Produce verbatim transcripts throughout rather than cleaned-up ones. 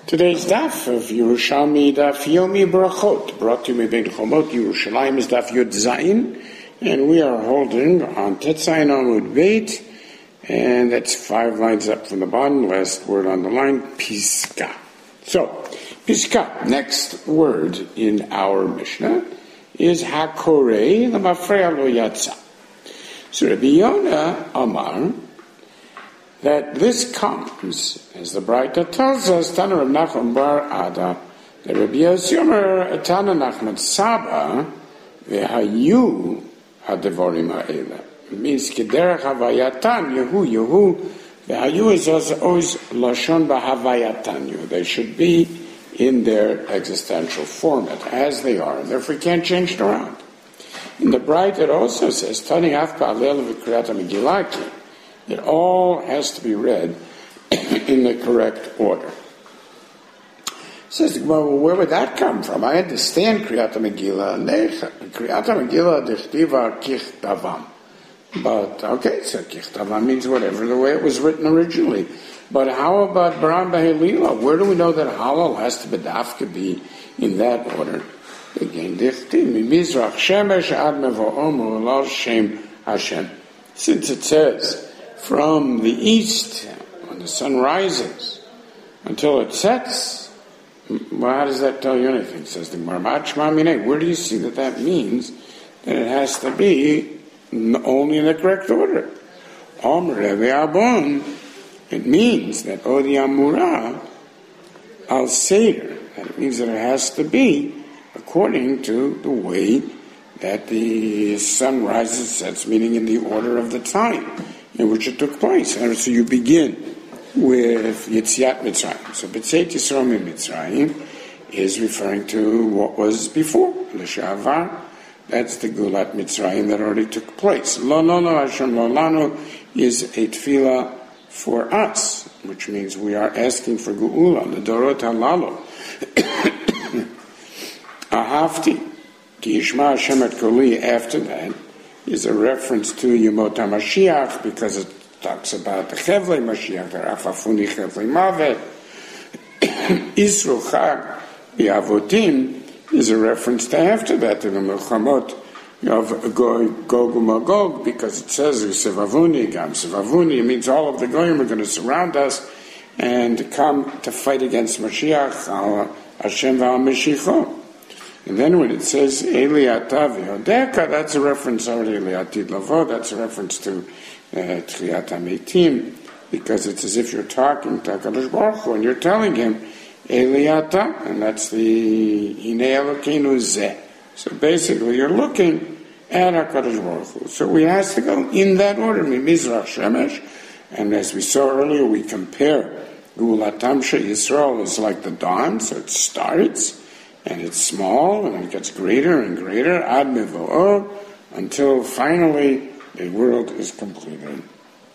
Today's daf of Yerushalmi, daf Yomi Brachot, brought to you by Bein Chomot. Yerushalayim is daf Yud Zayin, and we are holding on Tetzayin Amud Beit, and that's five lines up from the bottom, last word on the line, Piska. So, Piska, next word in our Mishnah, is Hakorei L'mafreya Lo Yatsa. So Rabbi Yonah Amar, that this comes, as the Braita tells us, Tana Rav Nachman bar Ada, that Rabbi Yossi Omer Tana Nachman Saba v'hayu hadevorim ha'ela. It means kederach havayatan Yehu Yehu v'hayu is also always lashon b'havayatan. They should be in their existential format as they are, and therefore you can't change it around. In the Braita it also says Tani Afka Alel v'kriyat Megillah. It all has to be read in the correct order. Says, well, where would that come from? I understand Kriyat Megillah. Kriyat Megillah dechtiva kichtavam. But, okay, so kichtavam means whatever, the way it was written originally. But how about Baram B'Helila? Where do we know that Halal has to be dafka be in that order? Again, dichtiv, mimizrach shemesh ad mevo'omu lo shem Hashem. Since it says, from the east, when the sun rises, until it sets, well, how does that tell you anything? Says the Gemara. Where do you see that that means that it has to be only in the correct order? It means that Odi Amura al Seder. That means that it has to be according to the way that the sun rises and sets, meaning in the order of the time in which it took place. And so you begin with Yetziat Mitzrayim. So B'tzeit Yisrael Mi Mitzrayim is referring to what was before, L'Shavar. That's the Gulat Mitzrayim that already took place. Lo Lo Lo Hashem Lo Lanu is a tefillah for us, which means we are asking for Geula, the Dorot Halalu. Ahavti, Ki Yishma Hashem Et Koli, after that, is a reference to Yemot HaMashiach, because it talks about the Chevlei Mashiach, the Rafafuni Chevlei Mavet. Yisro Chag B'Avotim is a reference to after that, to the Melchamot of Gog Magog, because it says Sevavuni, Gam Sevavuni. It means all of the Goyim are going to surround us and come to fight against Mashiach, Hashem V'Al-Meshicho. And then when it says Eliata v'Hodeka, that's a reference already Eliatid Lavo, that's a reference to Tchiyat HaMeitim, because it's as if you're talking to HaKadosh Baruch Hu, and you're telling him Eliata, and that's the Hinei Elokeinu Zeh. So basically you're looking at HaKadosh Baruch Hu. So we have to go in that order, Mimizrach Shemesh, and as we saw earlier, we compare Geulatam Yisrael is like the dawn, so it starts, and it's small, and it gets greater and greater, ad mevo'or, until finally the world is completed.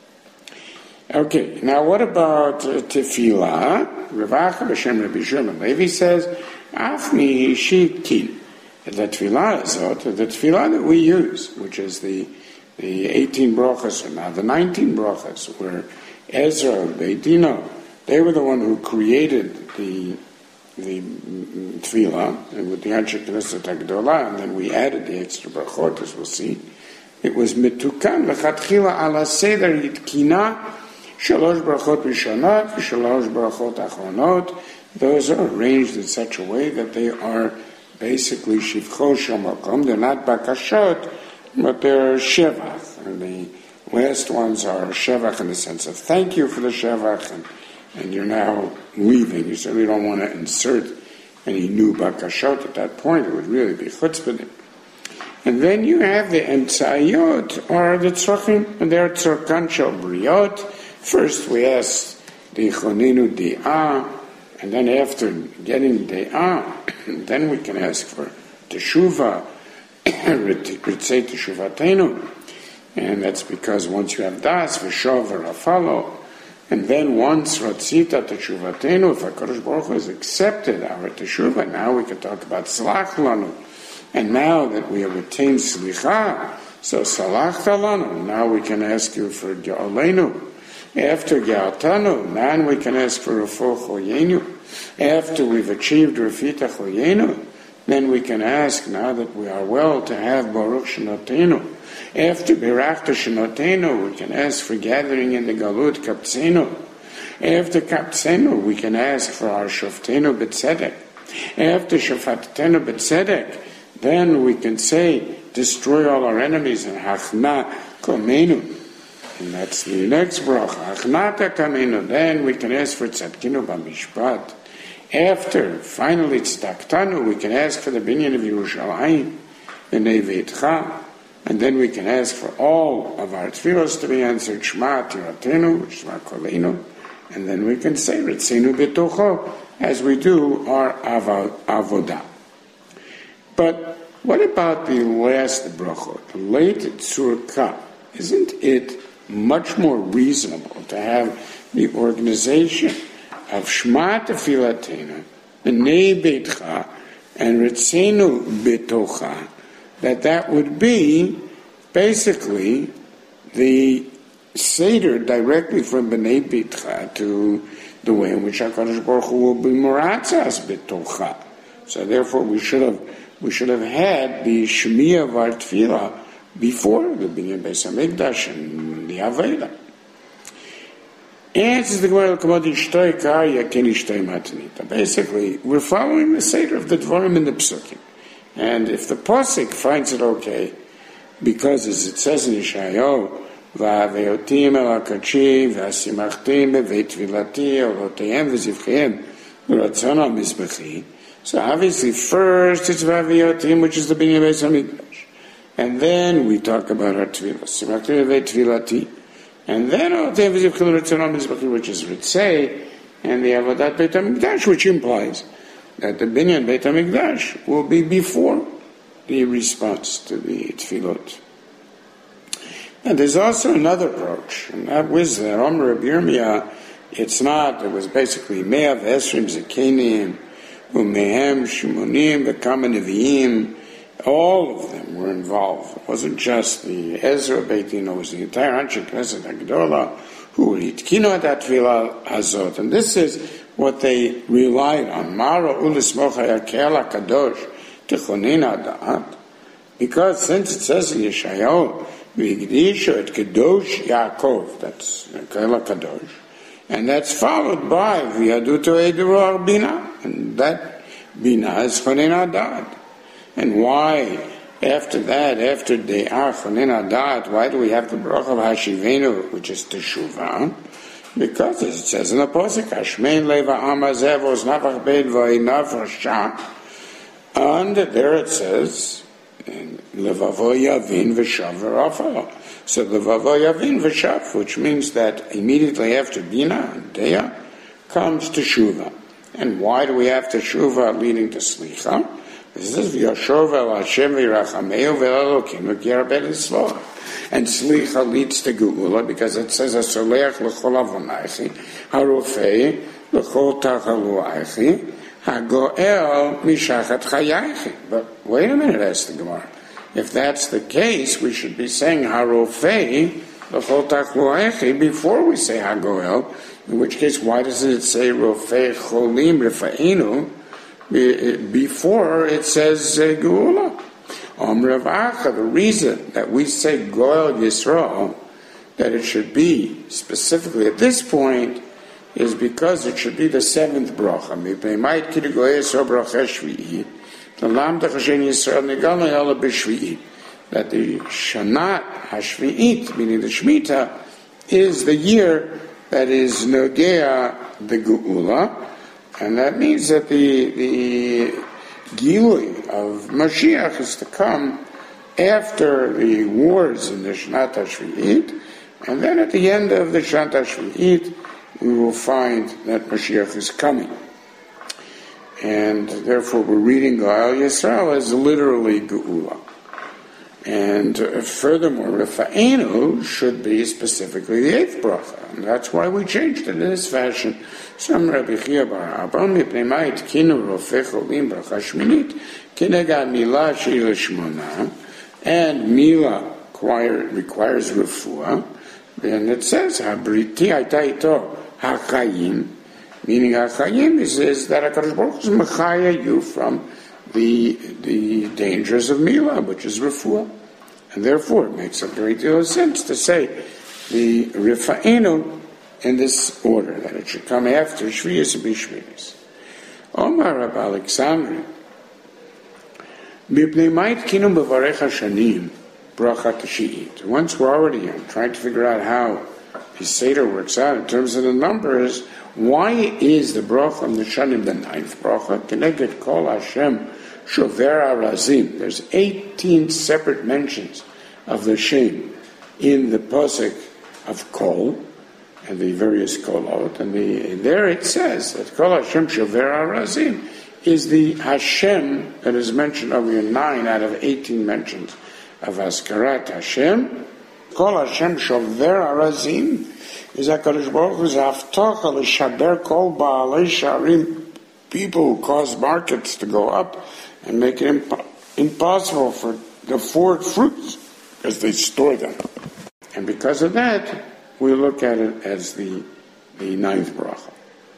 Okay, now what about uh, tefillah? Ravacha b'shem Rabbi Shimon Levi says, Afni shitin. The tefillah is the tefillah that we use, which is the the eighteen brachas, or now the nineteen brachas, where Ezra, Beit Dino, they were the one who created the the tefillah, and with the Anshe Knesset HaGdolah, and then we added the extra brachot, as we'll see. It was mitukan lechatchila ala seder yitkina shalosh brachot rishonot v'shalosh brachot achronot. Those are arranged in such a way that they are basically shivcho shamakom. They're not bakashot, but they're shevach. And the last ones are shevach in the sense of thank you for the shevach, and and you're now leaving. You certainly don't want to insert any new bakashot at that point. It would really be chutzpah. And then you have the emtzayot, or the tzrachim, and they're tzorkan shel briot. First we ask the choninu di'ah, and then after getting di'ah, then we can ask for teshuvah, ritzei teshuvatenu. And that's because once you have das, v'shover afalo, and then once Ratzita Teshuvatenu, if HaKadosh Baruch Hu has accepted our Teshuvah, now we can talk about Salach Lanu. And now that we have attained Slicha, so Salach Lanu, now we can ask you for Ge'olenu. After Ge'altanu, then we can ask for Refuah Choyenu. After we've achieved Refita Choyenu, then we can ask, now that we are well, to have Baruch Shenotenu. After Birachta Shenotenu, we can ask for gathering in the Galut Kaptzenu. After Kaptzenu, we can ask for our Shoftenu B'Tzedek. After Shofatenu B'Tzedek, then we can say, destroy all our enemies, and Hachna Komenu. And that's the next bracha. Achnata Kamenu. Then we can ask for Tzadkinu B'Mishpat. After, finally, Tzdaktanu, we can ask for the binyan of Yerushalayim, B'nei Veitcha, and then we can ask for all of our tefillos to be answered, Shema Tiratenu, Shema Kolenu, and then we can say, Ritzenu B'tocho, as we do our avodah. But what about the last bracha, the late Tzurka? Isn't it much more reasonable to have the organization of Shema Tefilatena, B'nei Beitcha, and Ritzenu B'tocha, that that would be basically the Seder directly from B'nei Beitcha to the way in which HaKadosh Baruch Hu will be Moratzas B'tocha. So therefore we should have we should have had the Shemiah of our Tefillah before the Binyan Beis HaMikdash and the Aveda. Answers the Gemara, basically, we're following the Seder of the Dvarim in the Psukim. And if the Pasuk finds it okay, because as it says in Yeshayahu, Va'aveotim el hakachi, v'asimachtim beveit tvilati, olotayim v'zivchiem, v'ratzon mizbechi. So obviously first it's Va'aveotim, which is the Binyan Beis HaMikdash. And then we talk about our Tvilah, Simachtim beveit tvilati. And then olotayim v'zivchiem, v'ratzon mizbechi, which is Ritzei, and the Avodat Beit HaMikdash, which implies that the Binyan Beit HaMikdash will be before the response to the Tfilot. And there's also another approach, and that was that Omer Rabbi Yirmiyah, it's not, it was basically Me'av Esrim Zekenim, Umehem Shimonim, V'kama Nevi'im, all of them were involved. It wasn't just the Ezra Beit Din, it was the entire Anshe Knesset HaGedolah who were Yitkinu at that Tfilah Hazot. And this is what they relied on. Mara ulis mocha yakel HaKadosh tichonin ha'da'at. Because since it says in Yeshayahu, v'yigdishu et Kadosh Yaakov, that's Yakel HaKadosh, and that's followed by v'yaduto edurah bina, and that bina is chonin ha'da'at. And why, after that, after de'ah chonin ha'da'at, why do we have the bracha of Hashivenu, which is Teshuvah? Because as it says in the Pasuk, Hashmein leva amazev os nafach beid v'inav rasha, and there it says, levavo yavin v'shav v'rafal. So levavo yavin v'shav, which means that immediately after Bina and Deah comes Teshuvah. And why do we have Teshuvah leading to Slicha? This is v'yashov el Hashem v'yirachameu v'elokim v'yirabel yisloach. And Slicha leads to Geula because it says Asoleach l'chol avonaychi, Harofei l'chol tachaluaychi, Hagoel mishachat chayaychi. But wait a minute, asks the Gemara. If that's the case, we should be saying Harofei l'chol tachaluaychi before we say Hagoel. In which case, why doesn't it say Rofei cholim refainu before it says uh, Geula? Um, Rav Acha, the reason that we say Goel Yisrael, that it should be specifically at this point, is because it should be the seventh bracha. Mipnei ki Goel Yisrael bracha shvi'i, l'lamda chashen Yisrael negalna ela b'shvi'i. That the Shanat Hashvi'it, meaning the Shemitah, is the year that is Nogea the Geula, and that means that the the Gilui of Mashiach is to come after the wars in the Shnat HaShvi'it, and then at the end of the Shnat HaShvi'it, we will find that Mashiach is coming. And therefore we're reading Goel Yisrael as literally Geula. And uh, furthermore, Refa'enu should be specifically the eighth bracha, and that's why we changed it in this fashion. Some Rabbi Chia bar Abba mipnei ma'it kinu rofei cholim bracha shminit kinega milah she'il shmona, and milah requires refuah And it says, Habriti Aita Ito HaChayim, meaning HaChayim is, is that HaKadosh Baruch Hu is Mechaya you from the, the dangers of Mila, which is Refuah. And therefore it makes a great deal of sense to say the Rifa'enu in this order, that it should come after Shviyas and Bishviyas. Omar Rabbi Alexandri, Mipnei Mait Kinum B'varech HaShanim Bracha Tashi'it. Once we're already on trying to figure out how the Seder works out in terms of the numbers, why is the bracha of the Shanim the ninth bracha? Keneged Kol Hashem Shover Arazim. There's eighteen separate mentions of the Shem in the Pasuk of Kol and the various Kolot, and the, there it says that Kol Hashem Shover Arazim is the Hashem that is mentioned over here, nine out of eighteen mentions of Askarat Hashem. Kol Hashem Shover Arazim is HaKadosh Baruch Hu's Haftacha L'Shaber Kol Ba'alei Sharim, people who cause markets to go up and make it imp- impossible for the four fruits because they store them. And because of that, we look at it as the, the ninth bracha.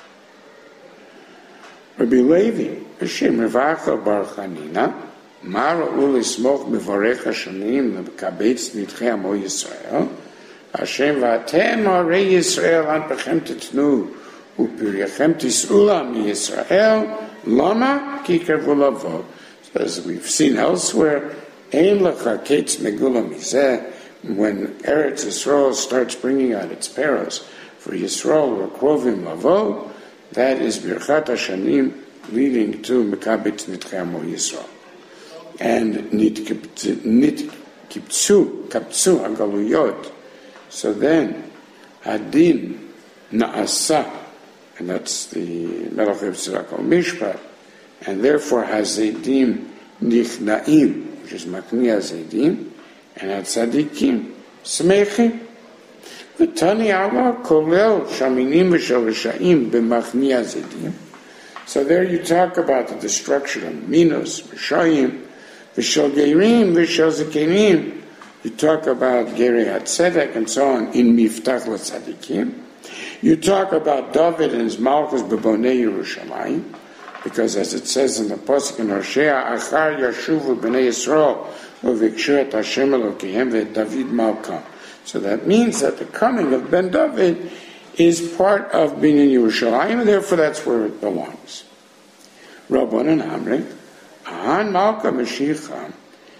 Rabbi Levi, Hashem Revacha Bar Chanina, Mara Uli Smoch Mevarech Hashanim Lekabetz Nitchei Amo Yisrael, Hashem Vatem Arei Yisrael Anpechem Titnu Upiriachem Tis'ula Mi Yisrael Lama Kikar V'Lavo. As we've seen elsewhere, Ein Lecha Ketz Megula Mizeh, when Eretz Yisrael starts bringing out its perils for Yisrael or Krovim Lavo, that is Birchat Hashanim leading to Mekabetz Nitchei Amo Yisrael. And Nit Kiptzu Kaptzu Hagaluyot. So then, Adin Naasa, and that's the Melech Yitzchak al Mishpat, and therefore Hazedim Nichnaim, which is Makni Hazedim, and Hatzadikim Smechim. V'tani Allah Kolel Shaminim V'shel Rishayim B'Machni Hazedim. So there you talk about the destruction of Minos, Rishayim, V'shel Geirim, V'shel Zekenim. You talk about Gerei HaTzedek and so on in Miftach LaTzadikim. You talk about David and his Malchus B'Bonei Yerushalayim, because as it says in the Pasuk in Hosea, Achar Yashuvu B'nei Yisrael U'vikshu et Hashem Elokehem Ve'et David Malka. So that means that the coming of Ben David is part of being in Yerushalayim, and therefore that's where it belongs. Rabban and Amri, Ahan Malka Mashiach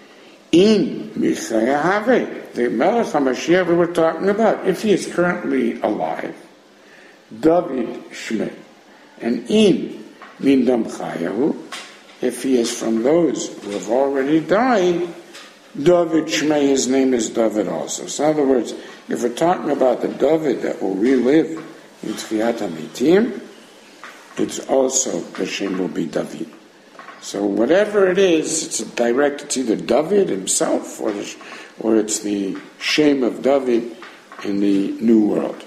in Michaya Have, the Melech HaMashiach we were talking about, if he is currently alive, David Shmei, and in Mindam Chayahu, if he is from those who have already died, David Shmei, his name is David also. So in other words, if we're talking about the David that will relive in Tchiyat HaMitim, it's also, the Shem will be David. So whatever it is, it's direct, it's either David himself or, the, or it's the shame of David in the New World.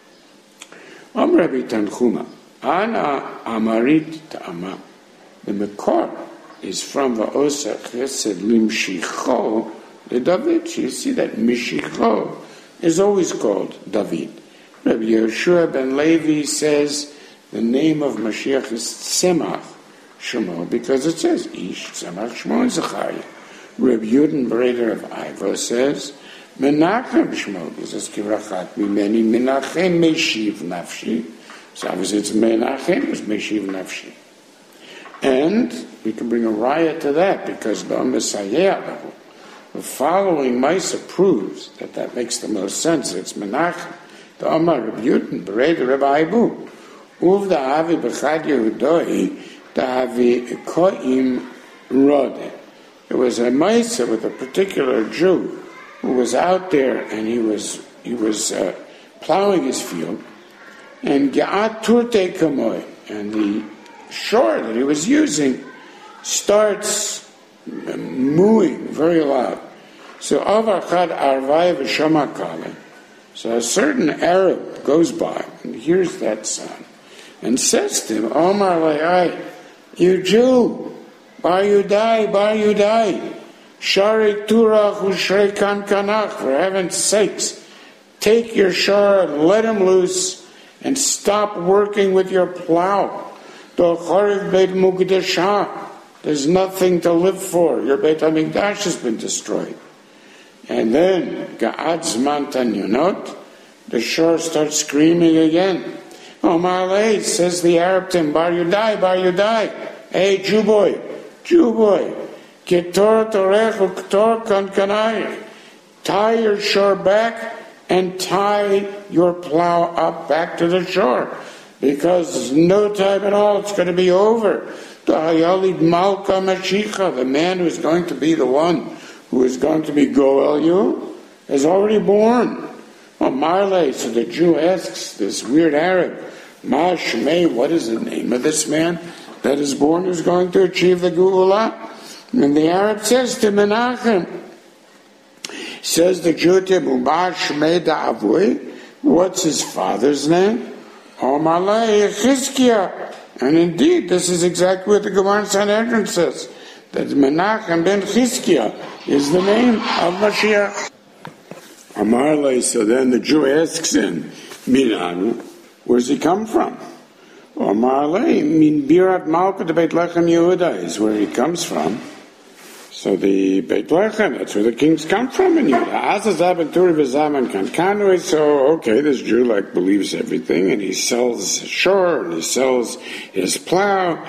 Am Rabbi Tanchuma, Ana Amarit Ta'ama. The Mekor is from Va'osa Chesed Limshicho the David. You see that Mishicho is always called David. Rabbi Yehoshua ben Levi says the name of Mashiach is Tzemach Shemo, because it says Ish Tzemach Shemo Zachariah. Reb Yudin Breder of Ivo says Menachem Shemo, because it's Kivrachat Mimeni Menachem Meshiv Nafshi. So obviously it's Menachem, it's Meshiv Nafshi. And we can bring a riot to that, because the Messiah, the following Maisa proves that that makes the most sense. It's Menachem. The Amar Reb Yudin Breder of Ivo. Uv the Avi Bechad Yehudoi Davi Koim Rode. It was a Maisa with a particular Jew who was out there, and he was he was uh, plowing his field, and Ge'at Turte Kamoy, and the shore that he was using starts mooing very loud. So Avar Chad Arvai V'Shamakale. So a certain Arab goes by and hears that sound and says to him, Omar Le'ai, you Jew, Bar Yudai, Bar Yudai, Shari Turach Ushrei Kan Kanach, for heaven's sakes, Take your shor and let him loose, and stop working with your plow. There's nothing to live for. Your Beit HaMikdash has been destroyed. And then, Ga'ad Zman Tanyunot, the shore starts screaming again. Omalei, says the Arab to him, Bar Yudai, Bar Yudai. Hey, Jew boy, Jew boy, Ketor Torech Uktor Kankanai. Tie your shore back and tie your plow up back to the shore. Because no time at all, it's going to be over. The Hayalid Malka Mashiach, the man who is going to be the one who is going to be Goel you, is already born. Oh, Marley, so the Jew asks this weird Arab, Ma Shmei, what is the name of this man that is born who's going to achieve the Geula? And the Arab says to Menachem, says the Jew to him, Ma Shmei Da'avui, what's his father's name? Omalei Chizkiah. And indeed, this is exactly what the Gemara in Sanhedrin says, that Menachem ben Chizkiah is the name of Mashiach. Amarle, so then the Jew asks him, Minanu, where's he come from? Amarle, min Birat Malka de Beit Lechem Yehuda is where he comes from. So the Beit Lechem, that's where the kings come from in Yehuda. Azazab and Turi v'Zaman Kankanu. So, okay, this Jew like believes everything, and he sells his shore, and he sells his plow,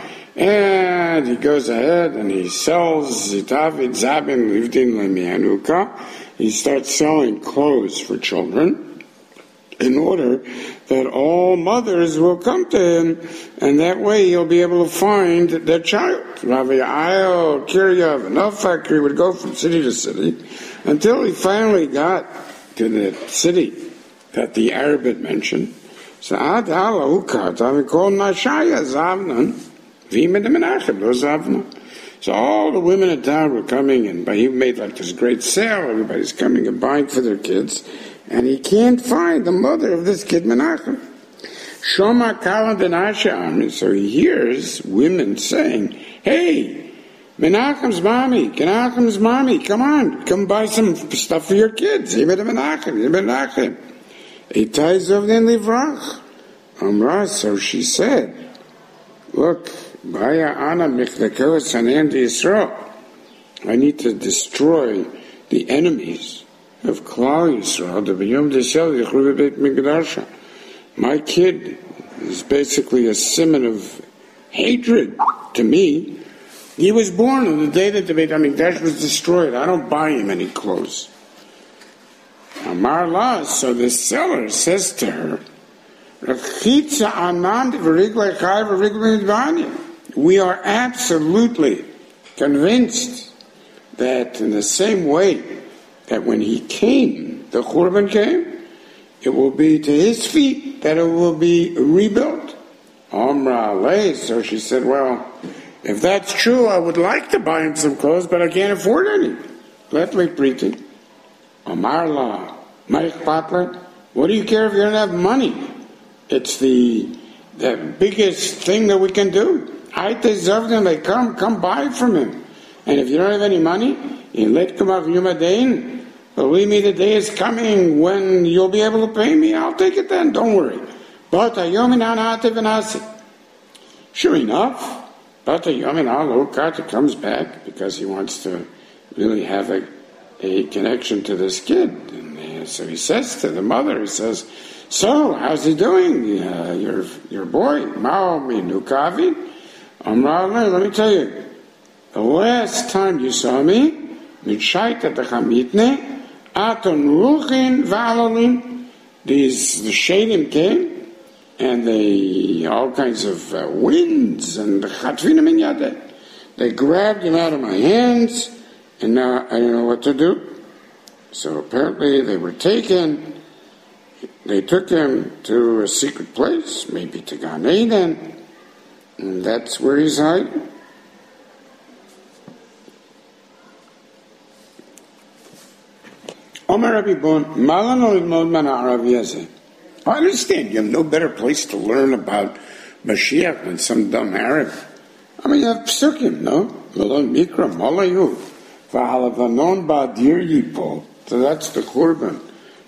and he goes ahead and he sells Zitavid Zabin Livdin Lemianuka. He starts selling clothes for children in order that all mothers will come to him, and that way he'll be able to find their child. Rabbi Ayo, Kiryav, and Elfak, he would go from city to city until he finally got to the city that the Arab had mentioned. So Ad Hala Ukat, I called Mashaya Zavnan, Vima de Menachem, Zavna. So all the women in town were coming, and he made like this great sale. Everybody's coming and buying for their kids, and he can't find the mother of this kid, Menachem. Shoma Kalan Denasha, so he hears women saying, "Hey, Menachem's mommy, Menachem's mommy, come on, come buy some stuff for your kids. Even Menachem, even Menachem." Itai Zovden Livrach. Amra, so she said, "Look, Baya Ana Mikhdakel Sanan Yisrael. I need to destroy the enemies of Klal Yisrael. The B'yom Desel Yechruv Beit Mikdash. My kid is basically a simon of hatred to me. He was born on the day that the Beit HaMikdash was destroyed. I don't buy him any clothes." Amar La, so the seller says to her, we are absolutely convinced that in the same way that when he came, the Churban came, it will be to his feet that it will be rebuilt. Amra Le, so she said, well, if that's true, I would like to buy him some clothes, but I can't afford any. Let me priti. Amar La, Mike Patler, what do you care if you don't have money? It's the the biggest thing that we can do. I deserve them. They come, come buy from him. And if you don't have any money, you let come off Yumadain. Believe me, the day is coming when you'll be able to pay me. I'll take it then. Don't worry. But sure enough, but the comes back because he wants to really have a, a connection to this kid. And so he says to the mother, he says, "So, how's he doing, uh, your your boy, Mao Minukavi?" Amrale, let me tell you, the last time you saw me, Mitshayta Tachamitne, Aton Ruchin Valalin, these the Shadim came, and they all kinds of uh, winds and the Chatvinim in Yadeh. They grabbed him out of my hands, and now I don't know what to do. So apparently they were taken. They took him to a secret place, maybe to Gan Eden, and that's where he's hiding. Omer Rabbi Bon, Malano Ilmod Man Arabi Yazeh. I understand you have no better place to learn about Mashiach than some dumb Arab. I mean, you have Psukim, no? Malon Mikra, Malayu, Vahalavanon Badir Yipol. So that's the Churban.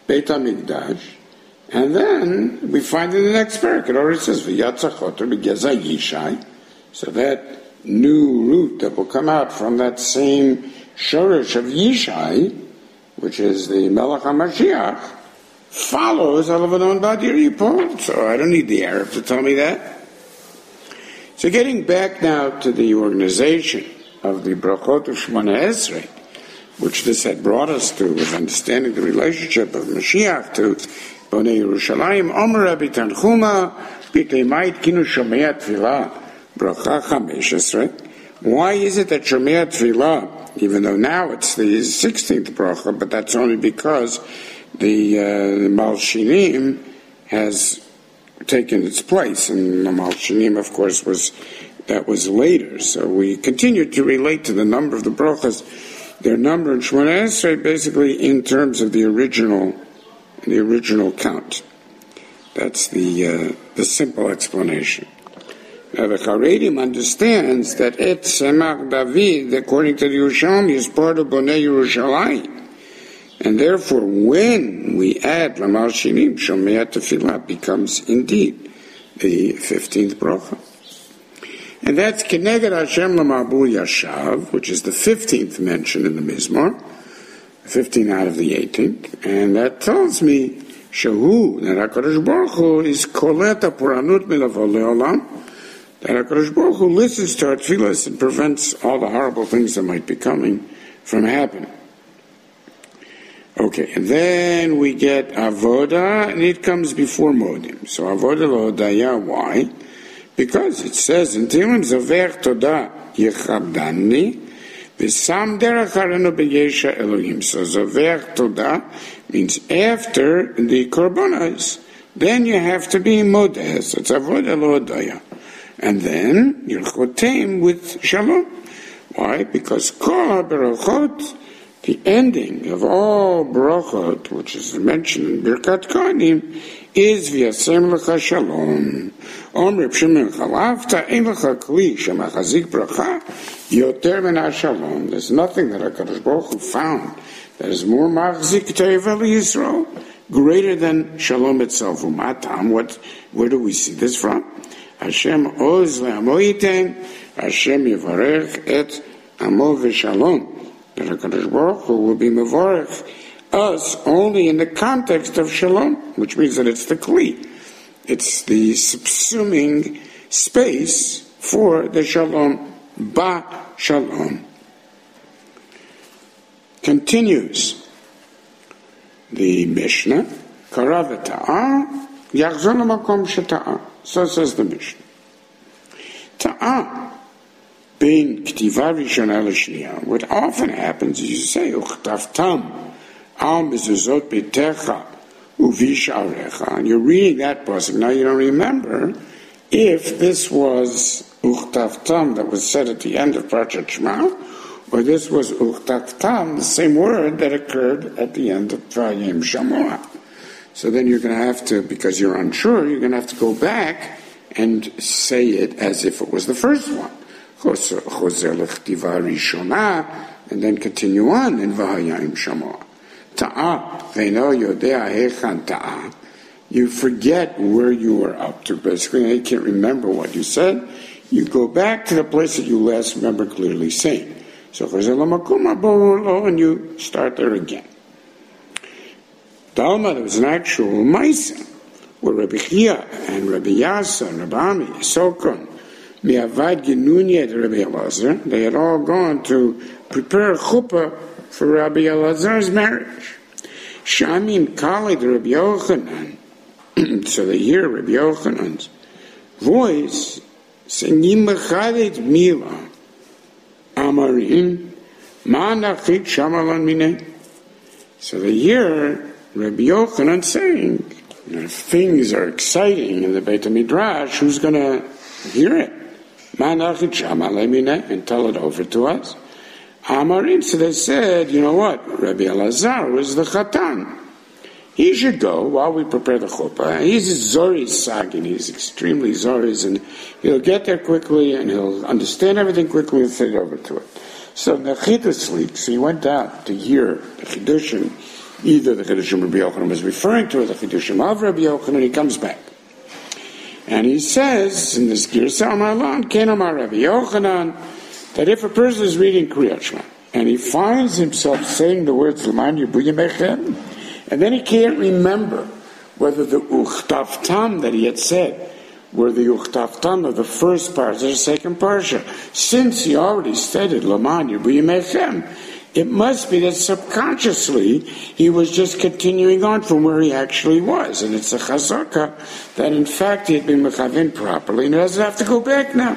Beit HaMikdash, and then we find in the next parak, it already says, V'yatzachoter b'geza Yishai, so that new root that will come out from that same shorish of Yishai, which is the Melech HaMashiach, follows Alavadon Badir Yipol. So I don't need the Arab to tell me that. So getting back now to the organization of the Brachot of Shemona Esrei, which this had brought us to, with understanding the relationship of Mashiach to Bonei Yerushalayim, Omer Rabbi Tanchuma, B'tei Mait Kinu Shomei Tfilah, Bracha Chamesh Esrei. Why is it that Shomei Tfilah, even though now it's the sixteenth bracha, but that's only because the, uh, the Malshinim has taken its place, and the Malshinim, of course, was that was later. So we continue to relate to the number of the brachas, their number in Shemona Esrei, basically in terms of the original, the original count. That's the uh, the simple explanation. Now the Charedim understands that Et Semach David, according to the Yerushalmi, is part of Bonei Yerushalayim. And therefore, when we add Lamal Shinim, Shomei Tefillah becomes indeed the fifteenth bracha. And that's Keneged Hashem Lamabu Yashav, which is the fifteenth mention in the Mizmor, fifteen out of the eighteenth. And that tells me, Shahu, that HaKadosh Baruch Hu is Koleta Puranut Milavo Leolam, that HaKadosh Baruch Hu listens to our tefillas and prevents all the horrible things that might be coming from happening. Okay, and then we get Avoda, and it comes before Modim. So Avoda L'Hodaya, why? Because it says in Tehillim, Zover Toda Yechabdani, V'sam derech harenu b'yesha Elohim. So Zover Toda means after the Korbanos, then you have to be Modeh. So it's Avoda L'Hodaya. And then you're chotem with shalom. Why? Because kol ha-berachot, the ending of all brachot, which is mentioned in Birkat Kohanim, is v'yasem lecha shalom. Om Reb Shimon Chalavta ein lecha kli shemachazik bracha yoter min ha-shalom. There's nothing that HaKadosh Baruch Hu found that is more machzik teva Yisrael, greater than shalom itself. Umatam, what? Where do we see this from? Hashem oz le'amo yitem, Hashem yivarech et amo v'shalom. That HaKadosh Baruch Hu will be mevarech us only in the context of shalom, which means that it's the kli. It's the subsuming space for the shalom, ba shalom. Continues the Mishnah, kara v'ta'ah, yachzor l'makom sheta'ah. So says the Mishnah. Ta'ah, bein k'tiva rishona l'shniya. What often happens is you say, uchtavtam al mezuzot beitecha uvisharecha, and you're reading that pasuk. Now you don't remember if this was uchtavtam that was said at the end of Parashat Shema, or this was uchtavtam, the same word that occurred at the end of Vayim Shamoah. So then you're going to have to, because you're unsure, you're going to have to go back and say it as if it was the first one. And then continue on in Vahayim Shamoah. Ta'ah, ve'no yodea hechan ta'ah. You forget where you were up to. Basically, you can't remember what you said. You go back to the place that you last remember clearly saying. So, and you start there again. Dalma, there was an actual Maisa, where Rabbi Chia and Rabbi Yasa and Rabbi Ami, Sokon, Miavad Genunya to Rabbi Elazar, they had all gone to prepare a chuppah for Rabbi Elazar's marriage. Shamim Kali to Rabbi Yochanan, so they hear Rabbi Yochanan's voice saying, Yimachadet Mila, Amarim, Ma Nachit Shamalan Mineh. So they hear Rabbi Yochanan saying, you know, if things are exciting in the Beit HaMidrash, who's going to hear it? And tell it over to us. Amarim, so they said, you know what? Rabbi Elazar was the Chatan. He should go while we prepare the chuppah. He's a Zori's Sagin. He's extremely Zori's, and he'll get there quickly, and he'll understand everything quickly and fit it over to it. So Nechita sleeps. So he went out to hear the Chiddushin Either the Chidushim Rabbi Yochanan was referring to, or the Chidushim of Rabbi Yochanan, he comes back. And he says, in this Girsa Amalan, Ken Amar Rabbi Yochanan, that if a person is reading Kriyat Shema, and he finds himself saying the words L'man Yibuya Mechem, and then he can't remember whether the Uchtavtam that he had said were the Uchtavtam of the first part or the second parsha. Since he already stated L'man Yibuya Mechem, it must be that subconsciously he was just continuing on from where he actually was. And it's a chazaka that in fact he had been mechaven properly and he doesn't have to go back now.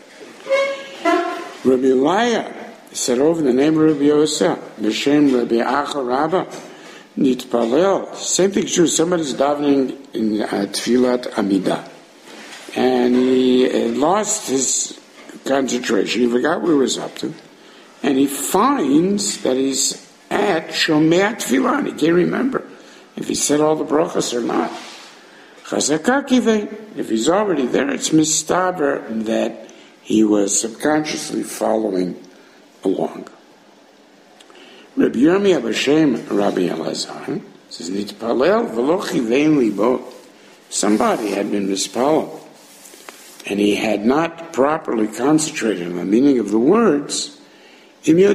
Rabbi Eliyah said over the name of Rabbi Yosef, B'Shem Rabbi Acha Rabba, Nitpalel. Same thing is true. Somebody's davening in uh, Tfilat Amidah. And he uh, lost his concentration. He forgot what he was up to. And he finds that he's at Shomei Tfilah. He can't remember if he said all the brachas or not. Chazaka kivei. If he's already there, it's mistaber that he was subconsciously following along. Rabbi Yirmiyah B'Shem Rabbi Elazar says, Nitpalel v'lo chivein libo. Somebody had been mispalel, and he had not properly concentrated on the meaning of the words. If he knows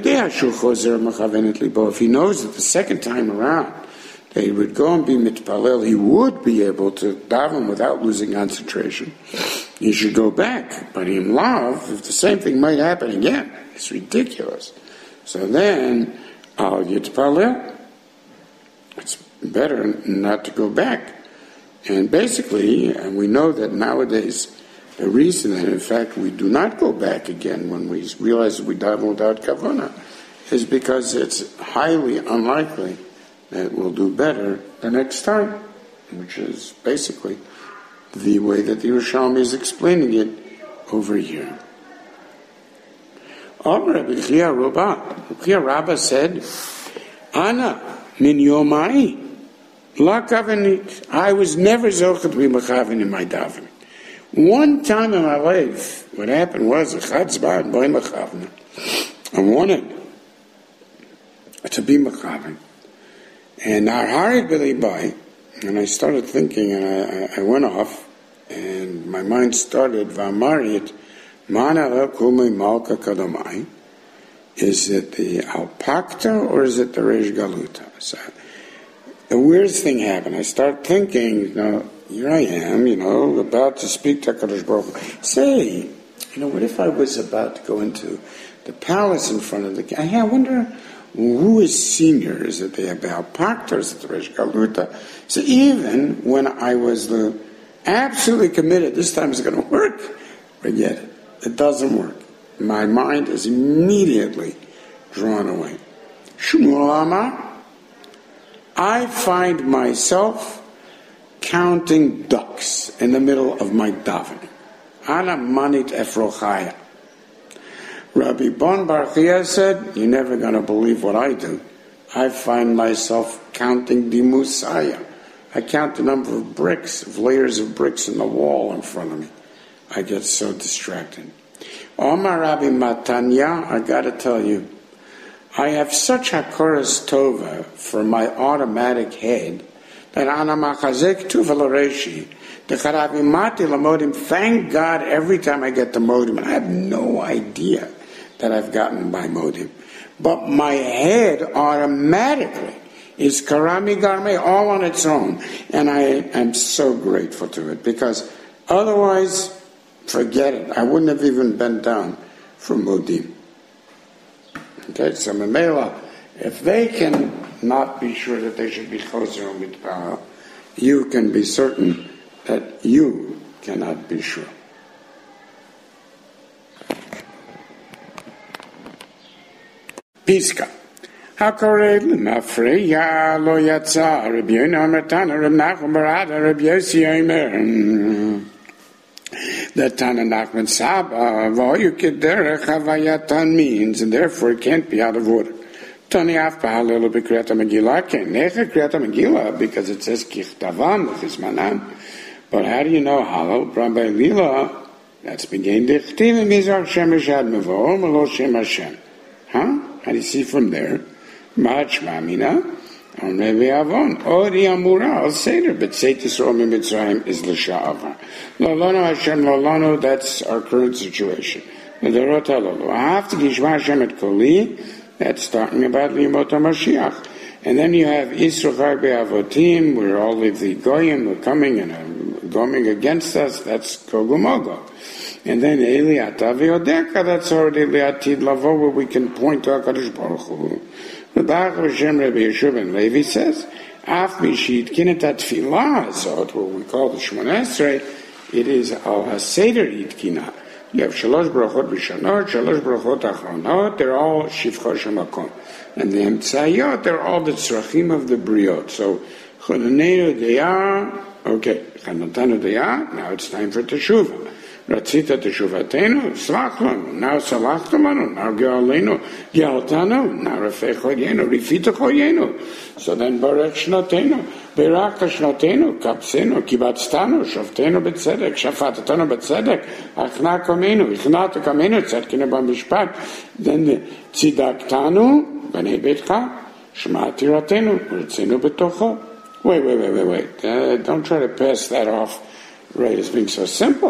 that the second time around that he would go and be mitpalel, he would be able to daven without losing concentration, he should go back. But in love, if the same thing might happen again, it's ridiculous. So then, I'll yitpalel. It's better not to go back. And basically, and we know that nowadays, the reason that, in fact, we do not go back again when we realize that we daven without kavanah is because it's highly unlikely that we'll do better the next time, which is basically the way that the Yerushalmi is explaining it over here. Rabbi Chia Rabbah said, Ana min yomai la kavanit. I was never zochet to be mechaven in my davening. One time in my life, what happened was a chatzbah and boy mechaven. I wanted to be mechaven, and I hurried Billy by, and I started thinking, and I, I went off, and my mind started v'amarit mana kumei malka kadomai. Is it the alpakta or is it the reish galuta? So the weirdest thing happened. I started thinking, you know. Here I am, you know, about to speak to HaKadosh Baruch Hu. Say, you know, what if I was about to go into the palace in front of the king? I wonder who is senior? Is it the Abel Pakta or is it the Reish Galuta? So even when I was the absolutely committed, this time it's going to work, forget it. It doesn't work. My mind is immediately drawn away. Shmuel Amar, I find myself counting ducks in the middle of my davening. Ana manit efrochaya. Rabbi Bon Bar Chia said, you're never going to believe what I do. I find myself counting the musaya. I count the number of bricks, of layers of bricks in the wall in front of me. I get so distracted. Omar Rabbi Matanya, I got to tell you, I have such hakoras tova for my automatic head that ana machazek tu v'loreshi, the charabimati lamodim. Thank God every time I get the modim, and I have no idea that I've gotten my modim, but my head automatically is karami garme all on its own, and I am so grateful to it because otherwise, forget it. I wouldn't have even been down for modim. Okay, so Mamela, if they can not be sure that they should be choser on mitpah, you can be certain that you cannot be sure. Piska. Hakored l'mafreya lo yatsa Rabbi Yonah Matana Reb Nachman Barada Reb Yossi Omer. That Tana Nachman Saba V'oyu kederech havayatan means, and therefore it can't be out of order. Tani Afpa Halil B'Kriyat HaMegillah can't necha Kriyat HaMegillah because it says Kichtavam L'Chizmanan. But how do you know Halil? Rabbi Lila, that's began Dichtiv Mizar Shem Eshad Mevo Melo Shem Hashem. Huh? How do you see from there? Ma'achma Mina or maybe Avon, or the Amura, al Seder, but Seit Yisrael Mitzrayim is L'Sha'avar. Lolano Hashem Lolano, that's our current situation. L'Dorot HaLolo. After Gishma Hashem et Koli, that's talking about Limot HaMashiach. And then you have Yisrochar Be'avotim, where all of the Goyim are coming and are going against us, that's Kogumogo. And then Eli Atavi Odeka, that's already Le'atid Lavo, where we can point to HaKadosh Baruch Hu. The Baruch Hashem Rabbi Yeshua ben Levi says, Af Mishit Kinetat Tfilah Azot, what we call the Shemona Esrei, it is Al HaSeder Yitkina. You have Shalosh Brachot B'Shanot, Shalosh Brachot Achronot, they're all Shivcha Shemakom. And the Emtsayot, they're all the Tzrachim of the Briot. So, Chonanenu Deyah, okay, Chanatanu Deyah, now it's time for Teshuvah. Ratzita Teshuvatenu, Slach Lanu, now Salach Lanu, now Ge'alenu, Ge'altanu, now Rafech Choyenu, Rifita Choyenu. So then Baruch Shnotenu, Berakta Shnotenu, Kapsenu, Kibatztanu, Shoftenu B'tzedek, Shafatatanu B'tzedek, Achna Komenu, Ichnata Komenu, Tzedkenu B'mishpat, then the Tzidaktanu, B'nei Beitcha, Shmati Ratenu, Ritzenu B'tocho. Wait, wait, wait, wait, wait. Uh, don't try to pass that off right as being so simple.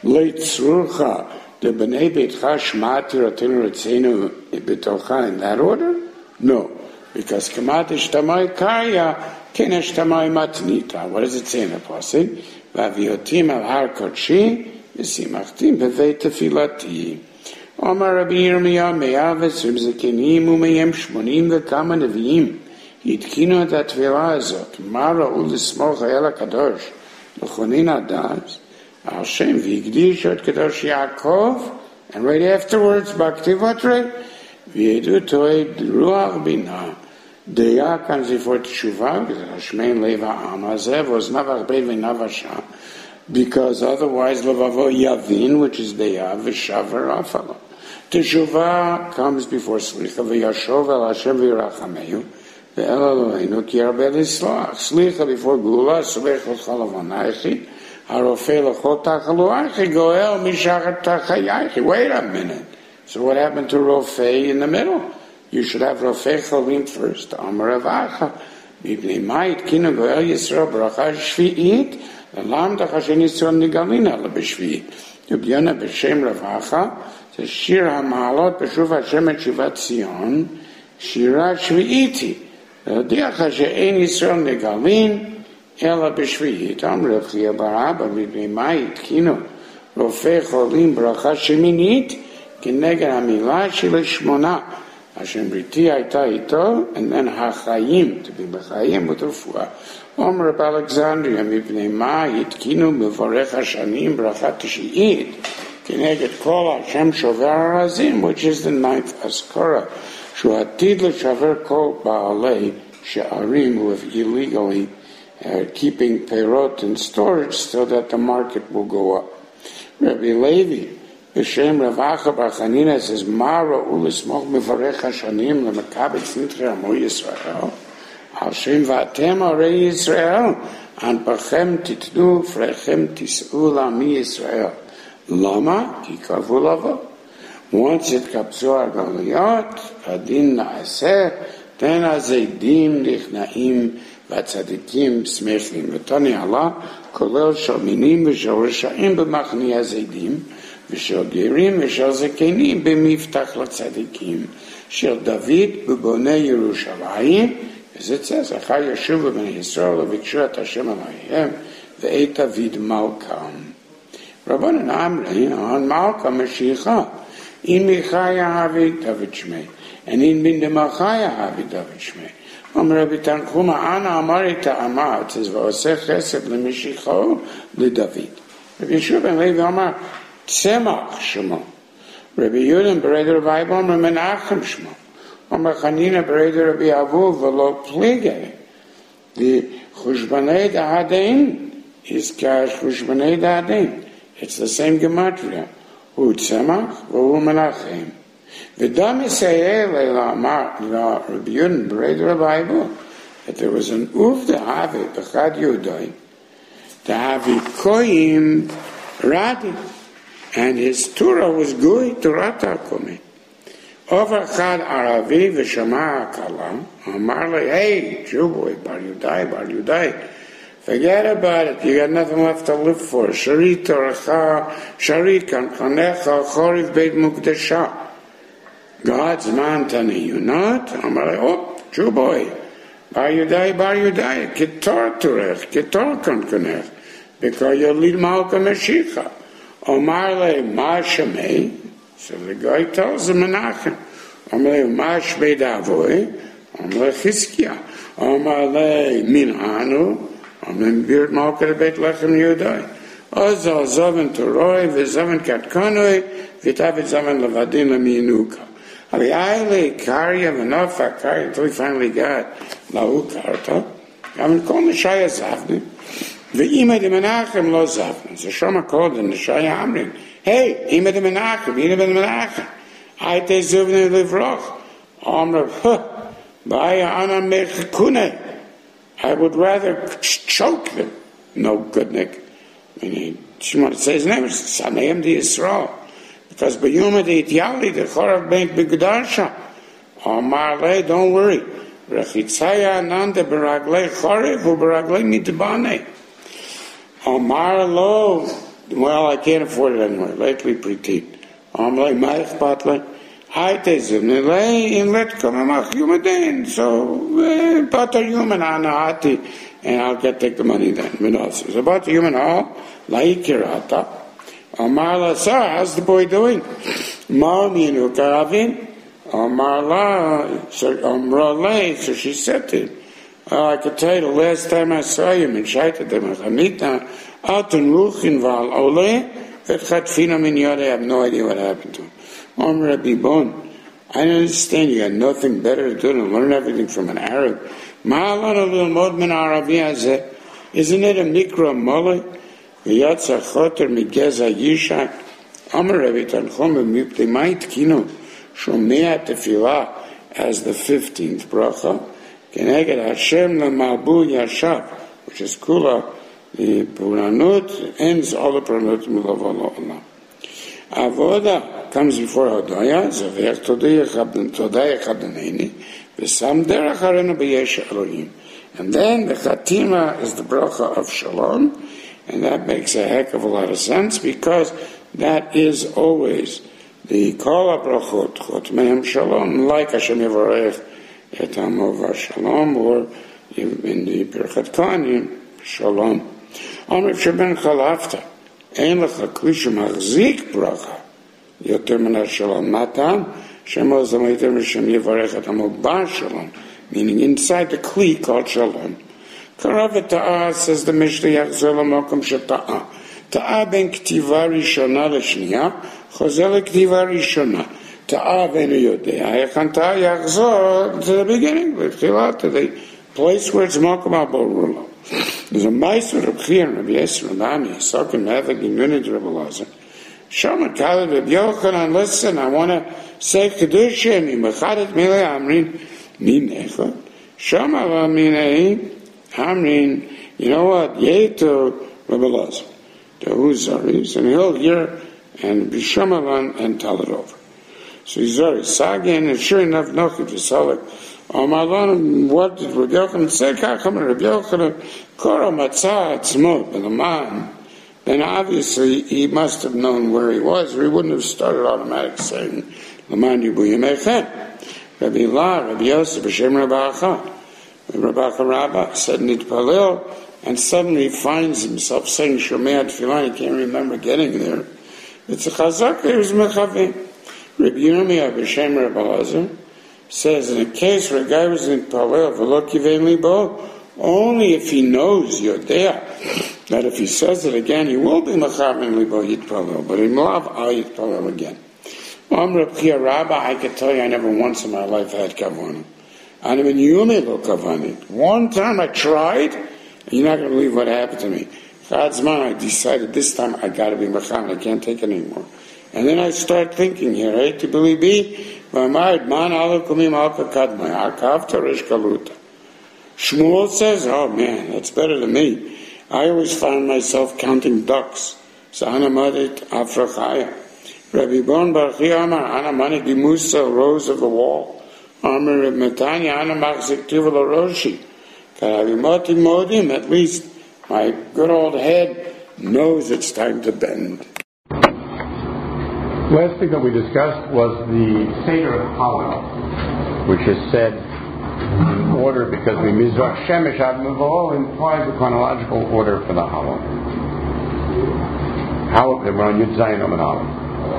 Leitzrucha, the B'nei Beitcha, Shmati Ratenu, Ritzenu B'tocha, in that order? No. Because Kamati Shtamai Kaya, Kena Shtamai Matnita. What does it say in the Pasuk? Vaviotim al Har Kodshi, V'simachtim B'vei Tefilati. Omar Rabbi Yirmiyah Me'aves Rimzekenim U'meyem Shmonim V'kama Nevi'im. Yitkinu et התפילה הזאת. מה ראו לסמוך אל הקדוש? לכונן הדעת. Hashem v'yigdish et kadosh Yaakov, and right afterwards, B'aktivot rei, v'yedu to'ed ruach bina. Deya comes before Teshuvah, because Hashmein leva amazev was navach beid v'navasha, because otherwise levavo yavin, which is Deya, v'shavar afalo. Teshuvah comes before Slicha, v'yashov el Hashem v'yirachameyu, v'el Eloheinu ki yarbe l'slach. Slicha before Gula, Sovech otcha levanaychi, Wait a minute. So what happened to Rofei in the middle? You should have Rofei Cholim first. Amar Avacha. Mipnei Ma'it Kinu Goel Yisrael Bracha Shvi'it. Lam Dachashen Yisrael Nigalina Lebeshvi'it. Yubyana B'Shem Ravacha. The Shir HaMa'alot B'Shuv Hashem et Shivat Zion. Shira Shvi'iti. Diacha She'en Yisrael Nigalin. Ela b'shvi'it, Amr Chia Barabba, Mipnei Ma'it Kinu, Rofei Cholim Bracha Sheminit, Kineged HaMilah Shel Shmona, Hashem Briti Hayta Ito, and then HaChayim, to be b'Chayim with Refuah. Amr Reb Alexandria, Mipnei Ma'it Kinu, Mevorech HaShanim Bracha Tishi'it, Kineged Kol Hashem Shover HaRazim, which is the ninth Askara, Shu'atid L'Shaver Kol Ba'alei She'arim, who have illegally Uh, keeping perot in storage so that the market will go up. Rabbi Levi, B'Shem Rav Acha Bar Chanina says, Mara u'lismoch mevarech hashanim l'makabetz nitche amo Yisrael, al shem v'atem arei Yisrael, an pachem titnu frechem tis'u la'ami Yisrael. Lama? Ki kavu lavo. Once it kapzu agaliyot, adin na'aseh, then azedim nichna'im והצדיקים שמחים, ותני עלה, כולל של מינים ושל רשעים במחנה הזדים, ושל גרים ושל זקנים במבטח לצדיקים, של דוד בבוני ירושלים, אז it says, אחר ישובו בני ישראל וביקשו את השם עליהם, ואת דוד מלכם. רבנן אמרי, מלכה משיחה, אם מחיה אהבי דוד שמי, אין בין דמחיה אהבי דוד שמי. Amar Rabbi Tanchuma, Ana Amari Ta'amah, it says, V'oseh chesed l'mishicho l'David. Rabbi Yeshua ben Levi Amar, Tzemach Shemo. Rabbi Yehuda Bereder Rabbi Abba Amar Menachem Shemo. Amar Chanina Bereder Rabbi Avuv V'lo Plige. The Chushbanei Da'adein is Kash Chushbanei Da'adein. It's the same gematria. Hu Tzemach, V'hu Menachem. V'dam Yisrael Amar Rabbi Yehuda Bereder Rabbi Abba that there was an Uvda Havi B'chad Yudai the Havi Koyim Radi and his Torah was Gui Torah Takome Over Chad Aravi v'Shama Kala, Amar le, hey, Jew boy, Bar Yudai, Bar Yudai, forget about it, you got nothing left to live for. Sharit Toracha, Sharikan, Chanecha, Choriv Beit Mukdesha. God's man tani you not? Amar le, oh, Jew boy, Bar Yudai, Bar Yudai, Ketor Turech, Ketor Kankanech, because you lead Malka Meshicha. Amar le, Ma Shemei, so the guy tells the Menachem, Amar le, Ma Shmei Davoi, Amar le, Chizkiah, Amar le, Min Anu, Amar le, Birt Malka Beit Lechem Yudai. Ozo Zoven Toroi, V'Zoven Katkonoi, V'Tavet Zoven Levadin Leminuka. Ali Aile Karya V'Nofa Karya, until we finally got Lau Karta. Amen Kol Neshaya Zavni, V'Ima de Menachem Lo Zavni. So Shoma called the Neshaya Amrin, hey, Ima de Menachem, Ima de Menachem, Aite Zuvni Livroch, Amr, huh, Baya Ana Mechikune. I would rather choke them. No good, Nick. I mean, she wanted to say his name is Saneim de Yisrael. Because Bayuma de Ityali, the Chorav Bank B'Gedarsha. Amar le, don't worry. Rechitzaya Ananda B'Raglei Chorev U'B'Raglei Mitbane. Amar lo, well, I can't afford it anyway. Lately, pretty. Amar le, Ma'ich Batle. Haite Zivnele, in let Kamamach Yumadin. So, Pater Yuman Anahati, and I'll get take the money then. Minos. So, about the human all, Laikirata. Amar la, sir, how's the boy doing? Ma minu karavin. Amar la, so Amar la, so she said to him, oh, I could tell you the last time I saw him in Shaita de Machanita, Atun Ruchin Val Ole, that Chatfina min Yode, I have no idea what happened to him. Amar Rabbi Bon, I don't understand, you got nothing better to do than learn everything from an Arab. Ma'alon a little mod min Arabi hazeh, isn't it a mikra mole? V'yatza choter migeza yishak, Amar Rabbi Tanchum mipte mait kino, shomea tefillah, as the fifteenth bracha, Keneged Hashem lemalbu yashav, which is kula, the puranut, ends all the puranut milav olam. Avoda comes before Hodaya, Zavech Todaya Chadaneni, V'sam derech harenu b'yesh Elohim. And then the Chatima is the bracha of Shalom, and that makes a heck of a lot of sense, because that is always the Kol HaBrachot, Chot Mehem Shalom, like Hashem Yevarech Et Amo V'Shalom, or in the Birchat Kohanim, Shalom. Amr Sheben Chalafta, Ein Lecha Kli Shemachzik Bracha, Yoter Min HaShalom, Matam, Shem Ozam Yoter Min Shem Yevarech Et Amo V'Shalom, meaning inside the Kli called Shalom. Karav Ta'ah, says the Mishnah, Yachzor L'Mokom Sheta'ah. Ta'ah ben K'tiva Rishona L'Shniya, Chozel K'tiva Rishona. Ta'ah ben Yodea. Yachan Ta'ah Yachzor to the beginning, to the place where it's Mokom Abol. There's a Meister of Chia and Rabbi Yisrael Nami, Sokim Methag in Unit Rabbi Lazar. Shama Khaled Rabbi Yochanan, listen, I want to say Kedushim, Yimachadet Mele Amrin, Minechot. Shama Minei, Amrin, you know what? Yeto Rabbi Lazar. The Uzaris, and he'll hear and be Shamalan and tell it over. So he's very Sagin, and sure enough, Nochi V'Salek. Amalon, what did Rabbi Yochanan say? Kacham Rabbi Yochanan, Koro Matzah Atzmo, but the man, then obviously he must have known where he was, or he wouldn't have started automatic saying, Laman Yibu Yemechem. Rabbi La, Rabbi Yosef, B'Shem Rabbi Acha. Rabbi Acha Rabbah said Nitpalil, and suddenly he finds himself saying Shomei Tefillah, he can't remember getting there. It's a chazak, there's Mechavim. Rabbi Yirmiyah B'Shem Rabbi Lazar says in a case where a guy was in Palel, V'lo Kivein Libo, only if he knows Yodea, that if he says it again, he will be Mechavim Libo Yitpalel, but in Malav, I'll Yitpalel again. Am Reb Chia Rabbah, I can tell you I never once in my life had Kavanah. And even Yumi lo Kavanah. One time I tried, and you're not going to believe what happened to me. God's man, I decided this time I got to be Mechavim, I can't take it anymore. And then I start thinking here, right? To believe me, Shmuel says, oh man, that's better than me. I always found myself counting ducks. Sahana Madit Afrachaya. Rabbi Bon Barchi Amar, Ana Mani Gimusa, rose of the wall. Amar Reb Matanya, Ana Machzik Tiva Roshi. Karavimoti Modim, at least my good old head knows it's time to bend. Last thing that we discussed was the Seder of Hallel, which is said in order because the Mizrach Shemesh Ad Muvol implies a chronological order for the Hallel. How we're on Yud Zayin Amud Aleph.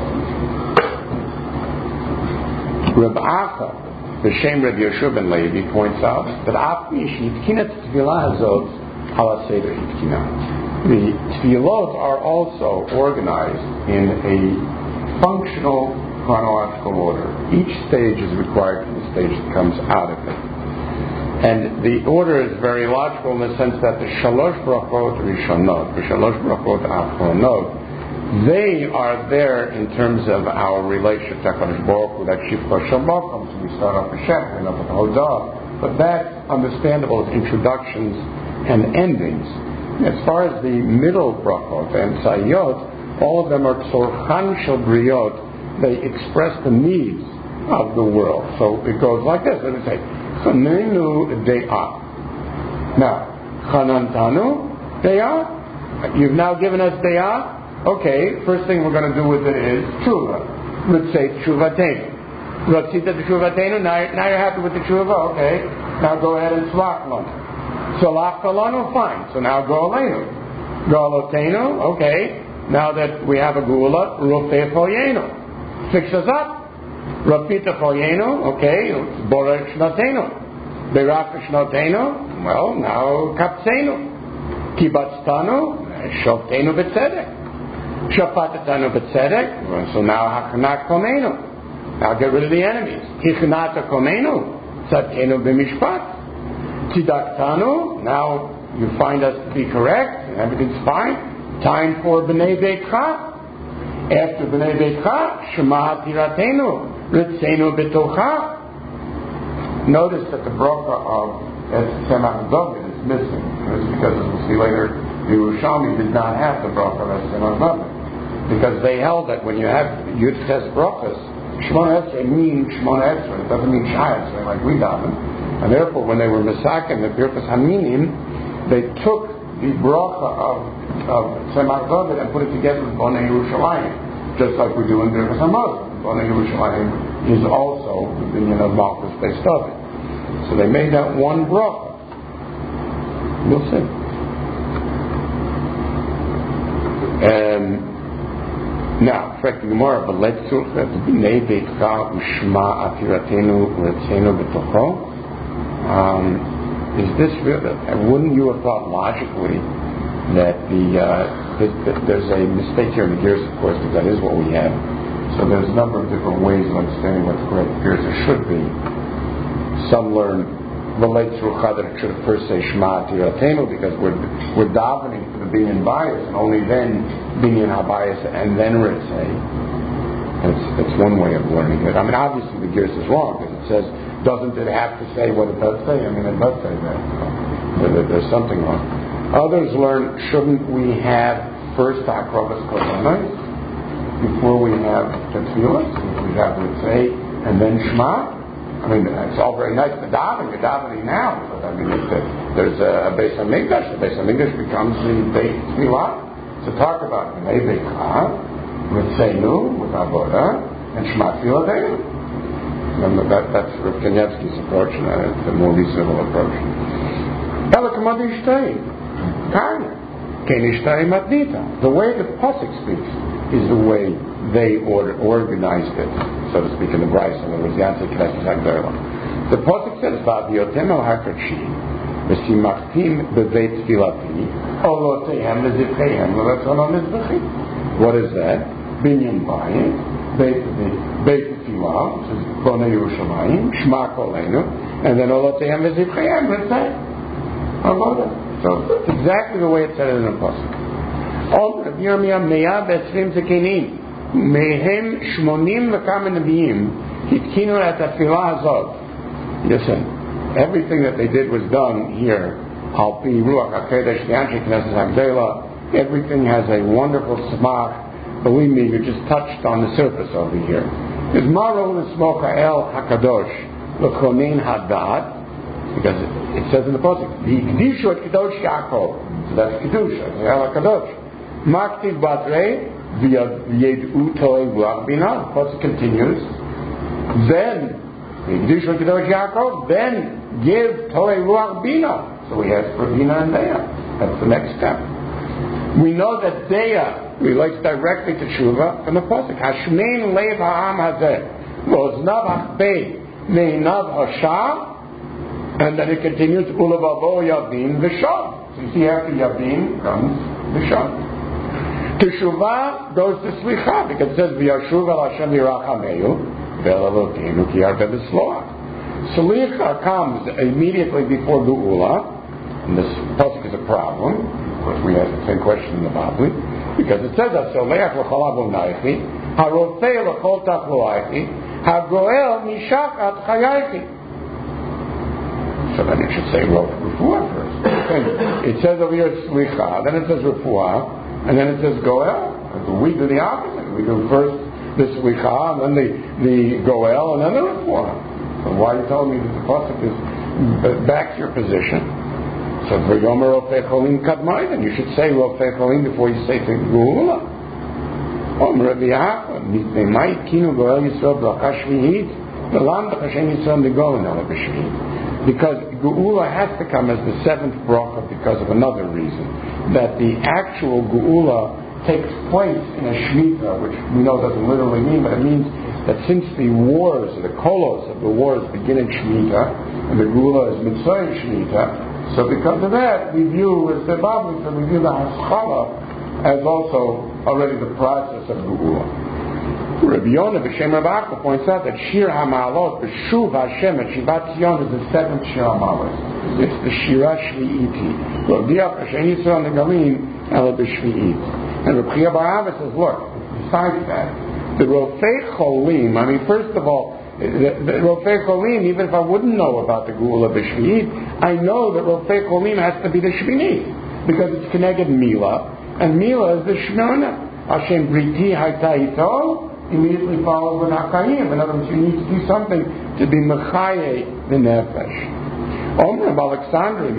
Reb Acha, B'Shem Reb Yeshua ben Levi, points out that Af Mish Yitkinat Tfilah Hazot Hala Seder Yitkina. The Tfilot are also organized in a functional chronological order. Each stage is required for the stage that comes out of it. And the order is very logical in the sense that the Shalosh Brachot Rishonot, the Shalosh Brachot Achronot, they are there in terms of our relationship to HaKadosh Baruch Hu, that Shivcha Shalom, so we start off with Shem, and up with Hodah, but that's understandable as introductions and endings. As far as the middle Brachot and Sayot, all of them are Tzorchan Shel Briot. They express the needs of the world. So it goes like this. Let me say, Chanenu De'ah. Now, Chanantanu De'ah. You've now given us De'ah. Okay, first thing we're going to do with it is Tshuva. Let's say Tshuvatenu. Ratzita Tshuvatenu. Now, now you're happy with the Tshuva. Okay. Now go ahead and Tzlach Lanu. Tzlach Lanu, fine. So now go Aleinu. Go Alotenu. Okay. Now that we have a Gula, Rufei Choyenu. Fix us up. Rafita Choyenu, okay, Borech Shnotenu. Berach Shnotenu, well, now Kapsenu. Kibatztanu, Shoftenu B'tzedek. Shafatatanu B'tzedek, so now Hachanat Komenu. Now get rid of the enemies. Hichnata Komenu, Tzadkenu B'mishpat. Tidaktanu, now you find us to be correct, and everything's fine. Time for B'nai Beitcha. After B'nai Beitcha, Shema Tiratenu, Ritzenu B'tocha. Notice that the bracha of Tzemach David is missing. It's because, as we'll see later, the Yerushalmi did not have the bracha of Tzemach David. Because they held that when you have Yud Ches brachas, Shemona Esrei means Shemona Esrei. It doesn't mean Shai Esrei like we daven. And therefore, when they were Mesakim, the Birkas Haminim, they took the bracha of of Tzemach David and put it together with Bonei Yerushalayim, just like we do in Birkas Hamazon. Bonei Yerushalayim is also the binyan of Malchus Beis David. So they made that one bracha. We'll see. Um, now, correct the Gemara, but let's look at the B'nei Beitcha Ushma Atiratenu Uretzenu B'tocho. Is this real? Wouldn't you have thought logically that the uh, that, that there's a mistake here in the Gersa, of course, because that is what we have. So there's a number of different ways of understanding what the correct Gersa should be. Some learn relate through Chad that it should have first say Shema Tiratenu because we're we're davening for the binyan bias and only then binyan habayis and then Ritzei. That's that's one way of learning it. I mean, obviously the Gersa is wrong because it says, doesn't it have to say what it does say? I mean, it does say that. So there's something wrong. Others learn, shouldn't we have first Akrovas Kosanais before we have Tefillah? We have Ritzei and then Shema? I mean, it's all very nice to daven. You're davening now. But I mean, if there's a Beis HaMikdash. The Beis HaMikdash becomes the Beit Tefillah. So talk about B'nai Beitcha, Ritzeinu, with Avodah, and Shema Tefillah. Remember, that, that's Rav Kanievsky's approach, and uh, it's a more reasonable approach. The way the Pasuk speaks is the way they order, organized it, so to speak, in the Bryce, and it was the answer to Knesset Hagdolah. The Pasuk says, V'aviotem el hakadoshim, v'simachtim b'veit tefilati, olotehem v'zivchehem v'ratzon mizbechi. What is that? Binyan bayit, beit tefillah, which is Bonei Yerushalayim, Shema Kolenu, and then olotehem v'zivchehem v'ratzon. So it's exactly the way it said it in the Pasuk. Om Rav Yirmiyah me'ah v'esrim zekenim. Mehem shmonim v'kam nebiyim hitkinu et atfilah hazot. Listen, everything that they did was done here. Al pi ruach hakodesh v'anshe Knesset Hagdolah. Everything has a wonderful smach believe me, you just touched on the surface over here. Is Maro L'Smocha El HaKadosh L'Chonin Hadat, because it, it says in the pasuk, V'Yikdishu Et Kadosh Yaakov. So that's Kedusha, El HaKadosh. Maktiv Batre V'Yedu Toei Ruach Bina. The pasuk continues. Then V'Yikdishu Et Kadosh Yaakov. Then give Toei Ruach Bina. So we ask for Bina and Deya. That's the next step. We know that Deya relates directly to Tshuva from the pasuk. Hashmein Lev Ha'am Hazeh V'Oznav Achbei Me'inav Hasha. And then it continues, Ulavavo Yavin V'Shav. So you see after Yavin comes V'Shav. Teshuvah goes to Slicha, because it says, V'Yashuv El Hashem Yirachameyu Ve'Elokeinu Ki Harbe B'Sloach. Slicha comes immediately before Geula, and this pasuk is a problem. Of course, we ask the same question in the Bible, because it says, Ha'Soleach L'Chol Avonaychi, Ha'Rofei L'Chol Tachloaychi, Ha'Goel Mishakat Chayaychi. So then it should say Refuah first. It says over here Slicha, then it says Refuah, and then it says Goel. We do the opposite. We do first the Slicha, and then the, the Goel, and then the Refuah. So why are you telling me that the pasuk is back to your position? So for Yomer Rofei Cholim Kadmai, then you should say Rofei Cholim before you say Geula. Omer Rabbi Yaakov, Mitnei Kinu Goel Yisrael Bracha Shvihit, V'lam B'Hashem Yisrael Negoel Nala B'Shvihit. Because Geula has to come as the seventh bracha because of another reason. That the actual Geula takes place in a Shemitah, which we know doesn't literally mean, but it means that since the wars, the kolos of the wars begin in Shemitah, and the Geula is Mitzvah Shemitah, so because of that, we view, as the Bible says, we view the Haskalah as also already the process of Geula. Rabbi Yonah b'Shem Rav Akka points out that Shir HaMa'alot b'Shuv Hashem at Shivat Zion is the seventh Shir HaMa'alot. It's the Shira Shvi'iti. Rabbi Hashem Yisrael Negalim Ela b'Shvi'it. And Rabbi Chia Bar Abba says, look, besides that, the Rofei Cholim, I mean, first of all, the, the Rofei Cholim, even if I wouldn't know about the Geula b'Shvi'it, I know that Rofei Cholim has to be the Shvi'it, because it's connected Mila, and Mila is the Shmona. Hashem Briti Hayta Ito immediately follows with Hakayim. In other words, you need to do something to be Mechaye the Nefesh. Omer of Alexandria,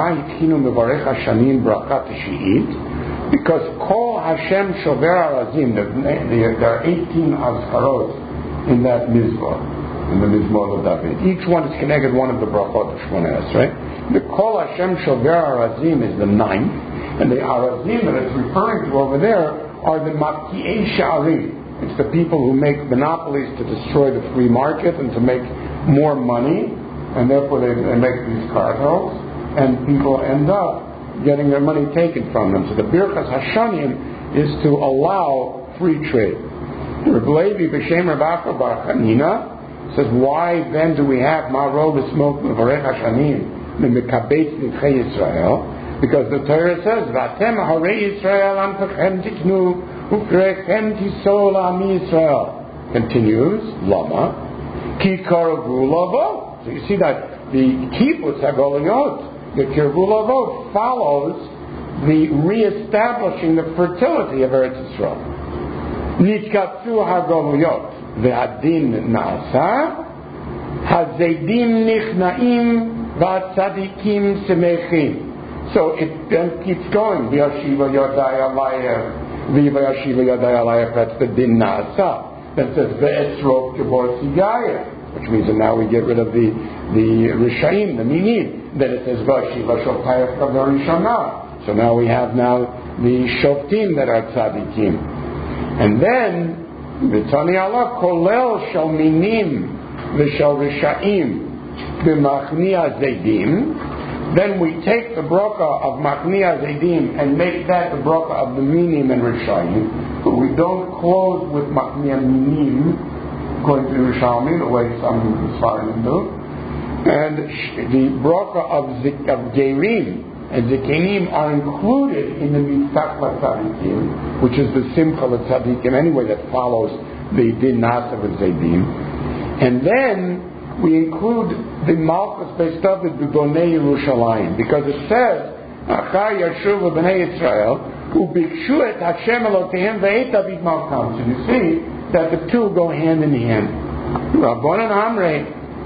because Kol Hashem Shover Arazim, there are eighteen Azkarot in that Mizmor, in the Mizmor of David. Each one is connected one of the Brachot of Shmones, right? The Kol Hashem Shover Arazim is the ninth, and the Arazim that it's referring to over there are the Mafki'ei Sha'arim. It's the people who make monopolies to destroy the free market and to make more money, and therefore they, they make these cartels, and people end up getting their money taken from them. So the Birchas Hashanim is to allow free trade. Reb Levi b'Shem Rav Akka bar Chanina says, why then do we have Ma'ro b'Smok Mevarech Hashanim M'Mekabetz Nivchei Yisrael? Because the Torah says, V'atem Harei Yisrael Amtachem Tiknu Ukrechem Tisol Ami Yisrael. Continues, Lama, Ki Karavu Lavo. So you see that the Kibbutz HaGoliot, the Kirvu Lavo, follows the re-establishing the fertility of Eretz Yisrael. Nitkatsu HaGoliot, Ve'adin Na'asa, Hazedim Nichnaim, V'atzadikim Semechim. So it then keeps going. V'yashiva Yodai Alayah, V'yashiva Yodai Alayah, that's the Din Na'asa. That says Ve'etzrov Kibor Sigaya, which means that now we get rid of the the Rishaim, the Minim. Then it says V'yashiva Shofayach Kavor Rishonah. So now we have now the Shoftim that are Tzadikim. And then V'tani Allah Kolel Shal Minim V'shal Rishaim B'machnia Zedim. Then we take the bracha of Machnia Zedim and make that the bracha of the Minim and Rishayim, but we don't close with Machnia Minim, according to the Rishalmi, the way some Sfarim do. And the bracha of, Zik, of Gerim and Zikenim are included in the Mitzvah Tzadikim, which is the Simcha Tzadikim anyway that follows the Din Nasa of Zedim. And then we include the Malchus based of the B'nei Yerushalayim, because it says, Achar Yashuv B'nei Yisrael, Ubikshu et Hashem Elokehem ve'et David Malkam. So you see that the two go hand in hand. Rabbanan Amrei,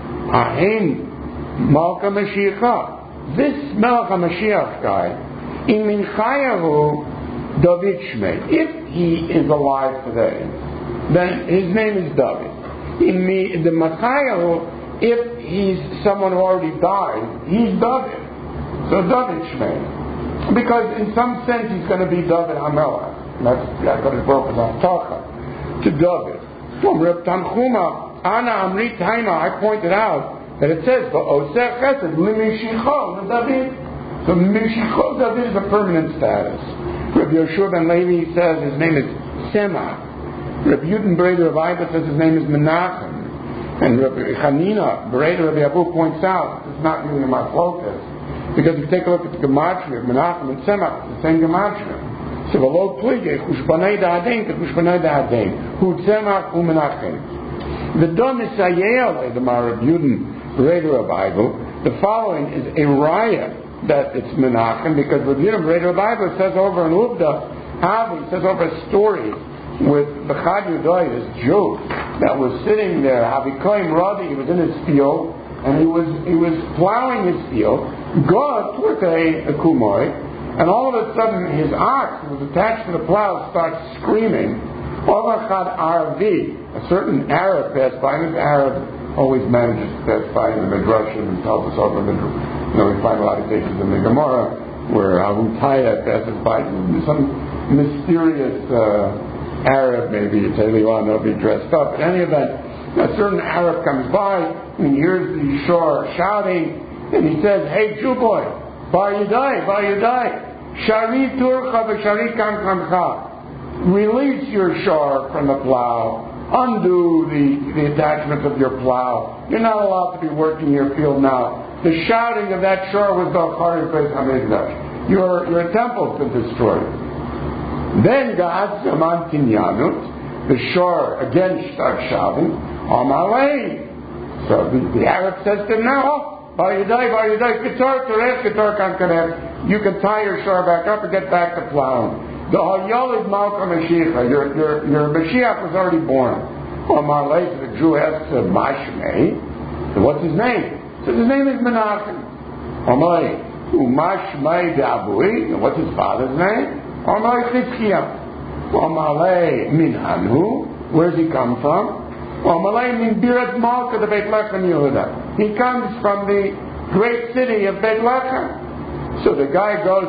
Ahen Malka Mashiach. This Melech HaMashiach guy, in Minchayahu David Shmei, if he is alive today, then his name is David. In the Machayahu, if he's someone who already died, he's David. So David Shmei. Because in some sense he's going to be David HaMelech. That's what his word was Avtacha. To David. From Reb Tanchuma, Ana Amrit Haima, I pointed out that it says, V'oseh chesed l'mishicho David. So Mishicho David is a permanent status. Rabbi Yoshua ben Levi says his name is Sema. Rabbi Yudin Breder of Iba says his name is Menachem. And Rabbi Chanina Breder of Yabu points out, it's not really my focus, because if you take a look at the Gematria of Menachem and Sema, it's the same Gematria. So V'lo plige, Chushbanei da'adein, Chushbanei da'adein, Hu Tzemach, Hu Menachem. The Don Nisayel, the Rabbi Yudin Breder of Bible, the following is a riot that it's Menachem, because Rabbi Yudin Breder of Bible says over in Uvda, Havi says over a story with Bechad Yudai, this Jew that was sitting there, Havi Koim Radi, he was in his field, and he was he was plowing his field, God took a, a kumoy, and all of a sudden his ox that was attached to the plow starts screaming. Ovachad Aravi, a certain Arab passed by, and this Arab always manages to pass by in the Midrashim and tells us over the Midrash. You know, we find a lot of cases in the Gemara where Abu Taya passes by, some mysterious uh, Arab, maybe it's Eliyahu, they'll be dressed up. In any event, a certain Arab comes by and he hears the shore shouting, and he says, "Hey, Jew boy, Bar Yudai, Bar Yudai, Shari Turcha v'Shari Kam Kamcha. Release your shore from the plow. Undo the, the attachments of your plow. You're not allowed to be working your field now. The shouting of that shore was the Chari Beis HaMikdash. Your your temple's been destroyed." Then God, Zaman Tinyanut, the shore again starts shouting, Amalei. So the, the Arab says to him, "Now, Bar Yudai, Bar Yudai, Ketor Terech, Ketor Kankanev. You can tie your shore back up and get back to plowing. The Hayalid Malka Mashiach, your, your, your Mashiach was already born." Amalei, so the Jew asks him, Mashmei, so what's his name? So his name is Menachem. Amalei, Umashmei De'abui, what's his father's name? Amalei Chizkiah. Amalei Minhanu, where's he come from? Amalei Min Birat Malka de Beit Lechem Yehuda. He comes from the great city of Beit Lechem. So the guy goes,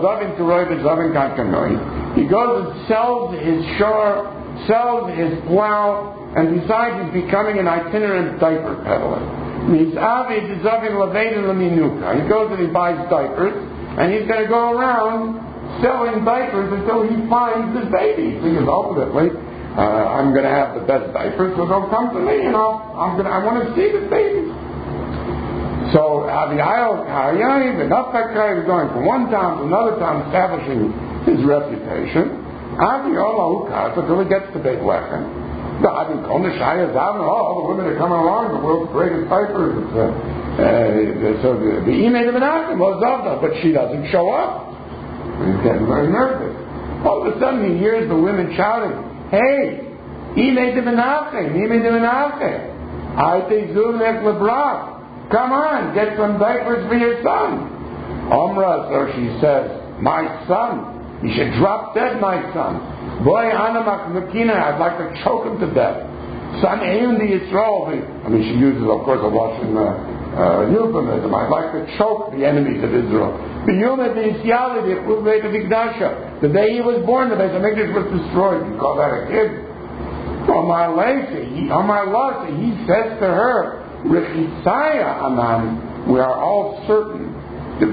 he goes and sells his shore, sells his plow, and besides he's becoming an itinerant diaper peddler. He goes and he buys diapers, and he's going to go around selling diapers until he finds his baby. Because ultimately, uh, I'm going to have the best diapers, so don't come to me, and I'll, I'm going to, I want to see the baby. So Aviyail Karyayev and Uptakai is going from one town to another town, establishing his reputation. Aviyail Ukas until he gets to Beit Lechem. The Adi Kona Shaya Zavin, all the women are coming along, the world's greatest diapers. Uh, uh, so the the Imei de Menachem was Zavda, but she doesn't show up. He's getting very nervous. All of a sudden he hears the women shouting, "Hey, Imei de Menachem, Imei de Menachem, Aite Zuvnek Lebra. Come on, get some diapers for your son." Omra, so she says, "My son, you should drop dead, my son. Boy, Anamak Mekina, I'd like to choke him to death. Son, Eun the Yisrael." I mean, she uses, of course, a Russian uh, uh, euphemism. I'd like to choke the enemies of Israel. The day he was born, the Beis HaMikdash was destroyed. You call that a kid? On my legacy, on my loss, he says to her, Rechitsaya Anan, we are all certain that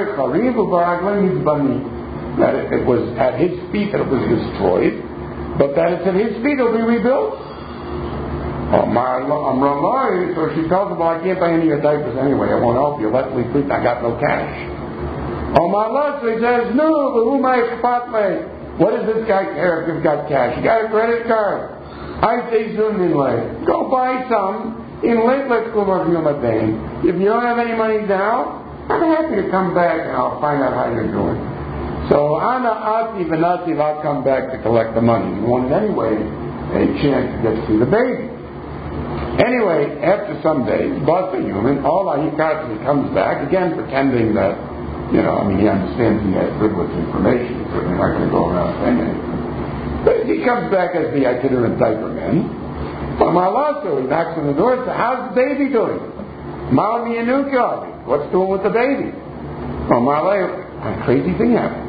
it was at his feet that it was destroyed, but that it's at his feet it will be rebuilt. Oh, my Amrullah, so she tells him, "Well, I can't buy any of your diapers anyway. I won't help you. Let me please. I got no cash." Oh, my Lord, so he says, "No, but who my spotlight? What does this guy care if he's got cash? He got a credit card. I say soon in late. Go buy some. In late, let's go over Yom If you don't have any money now, I'm happy to come back and I'll find out how you're doing." So Ana Ati Venati, I'll come back to collect the money. He wanted anyway a chance to get to see the baby. Anyway, after some days, boss a human, all he comes back, again pretending that, you know, I mean, he understands he has privileged information. He's certainly not going to go around saying anything. But he comes back as the itinerant diaper man. Well, Marlaso, he knocks on the door and says, how's the baby doing? Malami Yanuka, what's doing with the baby? Well, Marlay, a crazy thing happened.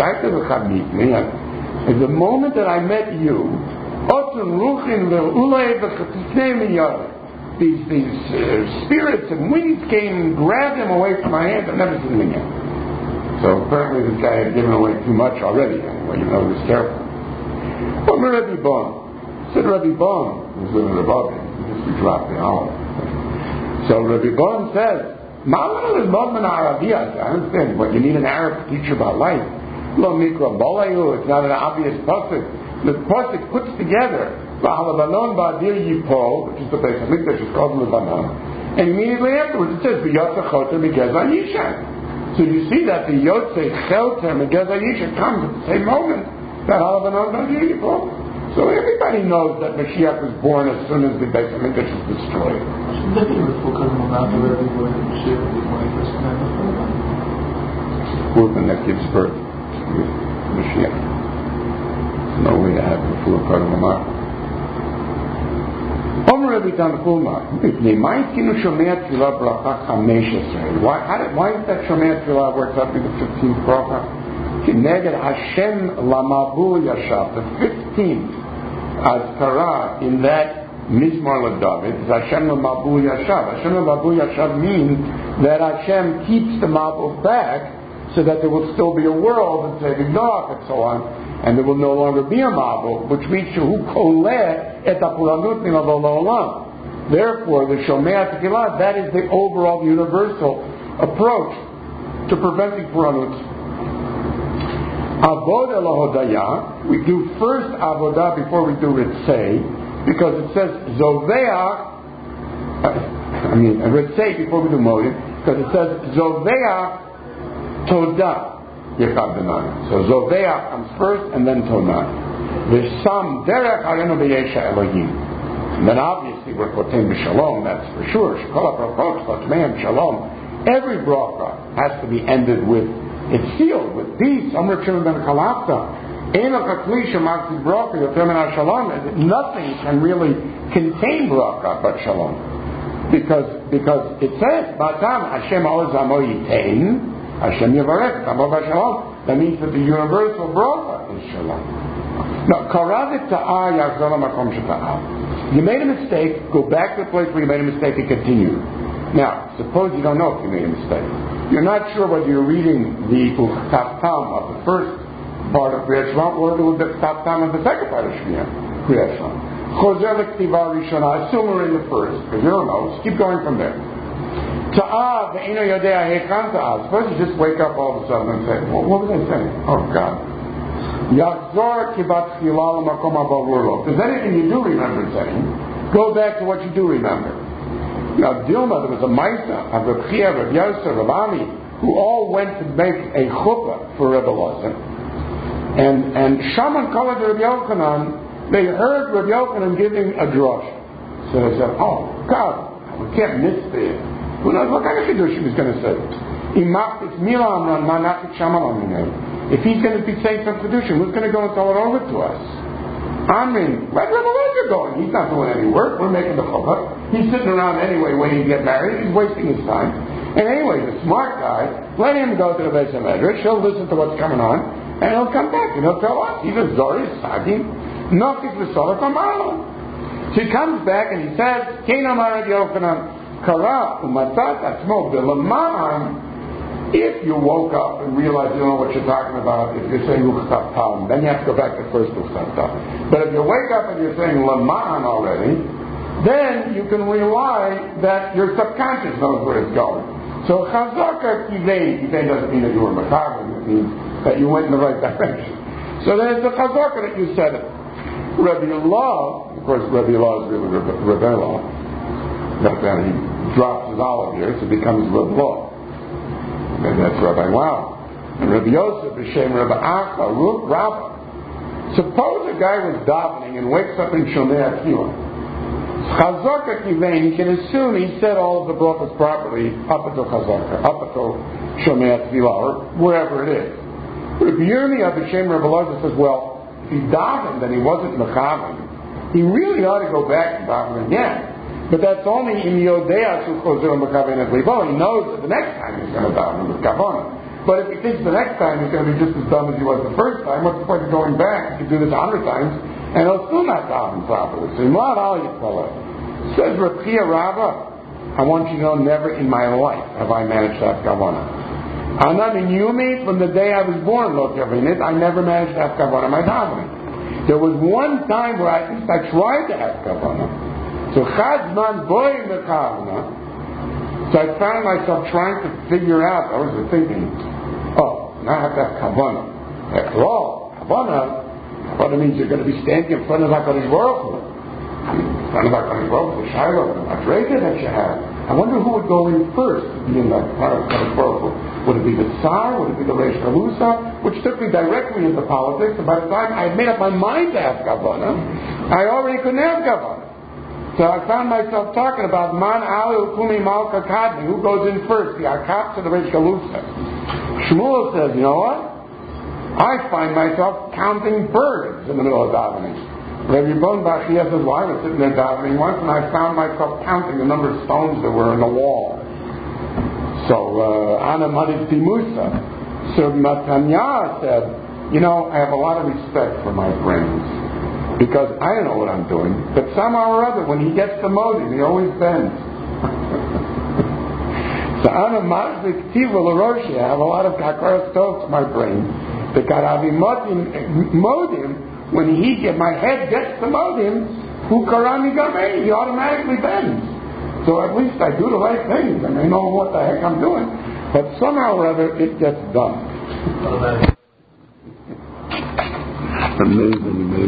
At the moment that I met you, these, these uh, spirits and winds came and grabbed him away from my hand. I've never seen him again. So apparently this guy had given away too much already, anyway, even though he was careful. But Rabbi Bon, said Rabbi Bon, who's living above him, just dropped the hour. So Rabbi Bon says, I understand, but you need an Arab to teach you about life. Lo mikra bolayu, it's not an obvious pasuk. The pasuk puts together v'halabanon ba'adir yipo, which is the base of Mikdash, is called Lebanon, and immediately afterwards it says v'yotze choter migeza yishan. So you see that the yotze choter migeza yishan comes at the same moment that halabanon ba'adir yipo. So everybody knows that Mashiach was born as soon as the base of Mikdash is destroyed. Movement that gives birth to Mashiach. There's no way to have the full Kadam Amar. Omer Rabbi Tanchuma, why why is that Shomei Tefillah works up to the fifteenth bracha? Kineged Hashem Lamabu Yashav, the fifteenth Azkara in that Mizmor LaDavid is Hashem Lamabu Yashav. Hashem Lamabu Yashav means that Hashem keeps the Mabul back so that there will still be a world and saving Noach and so on, and there will no longer be a Mabul, which means Shehu Koleh et HaPuranut Min Olam. Therefore, the Shomei Tefillah, that is the overall universal approach to preventing Puranut. Avodah Lahodaya, we do first Avodah before we do Ritzei, because it says Zoveach, I mean Ritzei before we do Moed, because it says Zoveach Todah Yechad B'nai. So Zoveach comes first and then Todah. V'Sham Derech Harenu B'Yesha Elohim. And then obviously we're Kotem B'Shalom, that's for sure. Shekol HaBrachot Chotmeim Shalom. Every bracha has to be ended with, it's sealed with peace. Amr Shimon ben Chalafta. Eno Kakli Shemakti Bracha Yotem En HaShalom. Nothing can really contain bracha but Shalom. Because, because it says, Batam Hashem Oz Amo Yitein, Hashem Yavarech, Amo B'Shalom. That means that the universal bracha is Shalom. Now, Karavit Ta'ah Yachzor Makom Sheta'ah. You made a mistake, go back to the place where you made a mistake and continue. Now, suppose you don't know if you made a mistake. You're not sure whether you're reading the Taftam of the first part of Kriyat Shema or the Taftam of the second part of Kriyat Shema. Chozer L'Ktiva Rishona, assume we're in the first, because you don't know, just keep going from there. Ta'ah Ve'eno Yodea Hekam Ta'ah. Suppose you just wake up all of a sudden and say, well, what was I saying? Oh, God. Yachzor Kibat Tfilah L'Makom HaBarur Lo. If there's anything you do remember saying, go back to what you do remember. Now, Dilma, there was a Maisa of Reb Chia, Reb Yosef, Reb Ami, who all went to make a chuppah for Reb Elazar. And and Shaman called Reb Yochanan, they heard Reb Yochanan giving a drush. So they said, oh, God, we can't miss this. Who knows what kind of Kiddush he was going to say? If he's going to be saying some Kiddush, who's going to go and tell it over to us? I mean, where's Reb Elazar going? He's not doing any work. We're making the chuppah. He's sitting around anyway waiting to get married. He's wasting his time. And anyway, the smart guy, let him go to the Beis HaMedrash. He'll listen to what's coming on, and he'll come back and he'll tell us. He's a Zori, Sagi, Nokik V'Sorah Kamalo. So he comes back and he says, Kein Amar Reb Yochanan, Kara Umatzat Atzmo B'Laman. If you woke up and realized you don't know what you're talking about, if you're saying Uchtat Tam, then you have to go back to first Uchtat Tam. But if you wake up and you're saying Laman already, then you can rely that your subconscious knows where it's going. So Chazaka Kivei, Kivei doesn't mean that you were Matagan, it means that you went in the right direction. So then it's the Chazaka that you said it. Rabbi Allah, of course Rabbi Allah is really Rabbi Allah, but then he drops his olive here, so it becomes Rabbi Allah. And that's Rabbi Wow. And Rabbi Yosef B'Shem Rabbi Acha, Rabbah. Suppose a guy was davening and wakes up in Shomei Tefillah. Chazaka Kivein, he can assume he said all of the brachos properly up until Chazaka, up until Shomei Tefillah, or wherever it is. Rabbi Yirmiyah B'Shem Rabbi Elazar says, well, if he davened and he wasn't mechavan, he really ought to go back and daven again. But that's only in Yodeas who Chozer Mechavan et Libo. He knows that the next time he's going to daven with Kavanah. But if he thinks the next time he's going to be just as dumb as he was the first time, what's the point of going back? He could do this a hundred times, and he'll still not daven properly. So Imad Al Yitzalah says, Reb Chia Rabbah, I want you to know, never in my life have I managed to have Kavanah. Ana min Yumi, from the day I was born, Lo Kavanah, I never managed to have Kavanah my davening. There was one time where I, at least I tried to have Kavanah. So Chazman boy mekavna. So I found myself trying to figure out. I was thinking, oh, now I have to have kavanah. After all, kavanah, kavanah means you're going to be standing in front of HaKadosh Baruch Hu. I mean, in front of HaKadosh Baruch Hu, the Shiloh, the Madrega that you have. I wonder who would go in first to be in that front of HaKadosh Baruch Hu. Would it be the Tsar? Would it be the Reish Galusa? Which took me directly into politics. And by the time I had made up my mind to have kavanah, I already couldn't have kavanah. So I found myself talking about Man Ali Ukumi Malka Kadmi, who goes in first, the Akap to the Reish Galusa. Shmuel says, you know what? I find myself counting birds in the middle of davening. Rabbi Bon Bachia says, well, I was sitting there davening once and I found myself counting the number of stones that were in the wall. So, Ana Madid Timusa. So Matanya said, you know, I have a lot of respect for my friends. Because I don't know what I'm doing, but somehow or other, when he gets the motive, he always bends. So Ana Mazlik Tiva Laroshi, I have a lot of Kakar Stokes, my brain. The Karavi Modim, when he get my head gets the modim, who Karami Gamei, he automatically bends. So at least I do the right things, and I know what the heck I'm doing. But somehow or other, it gets done. Amazing, amazing.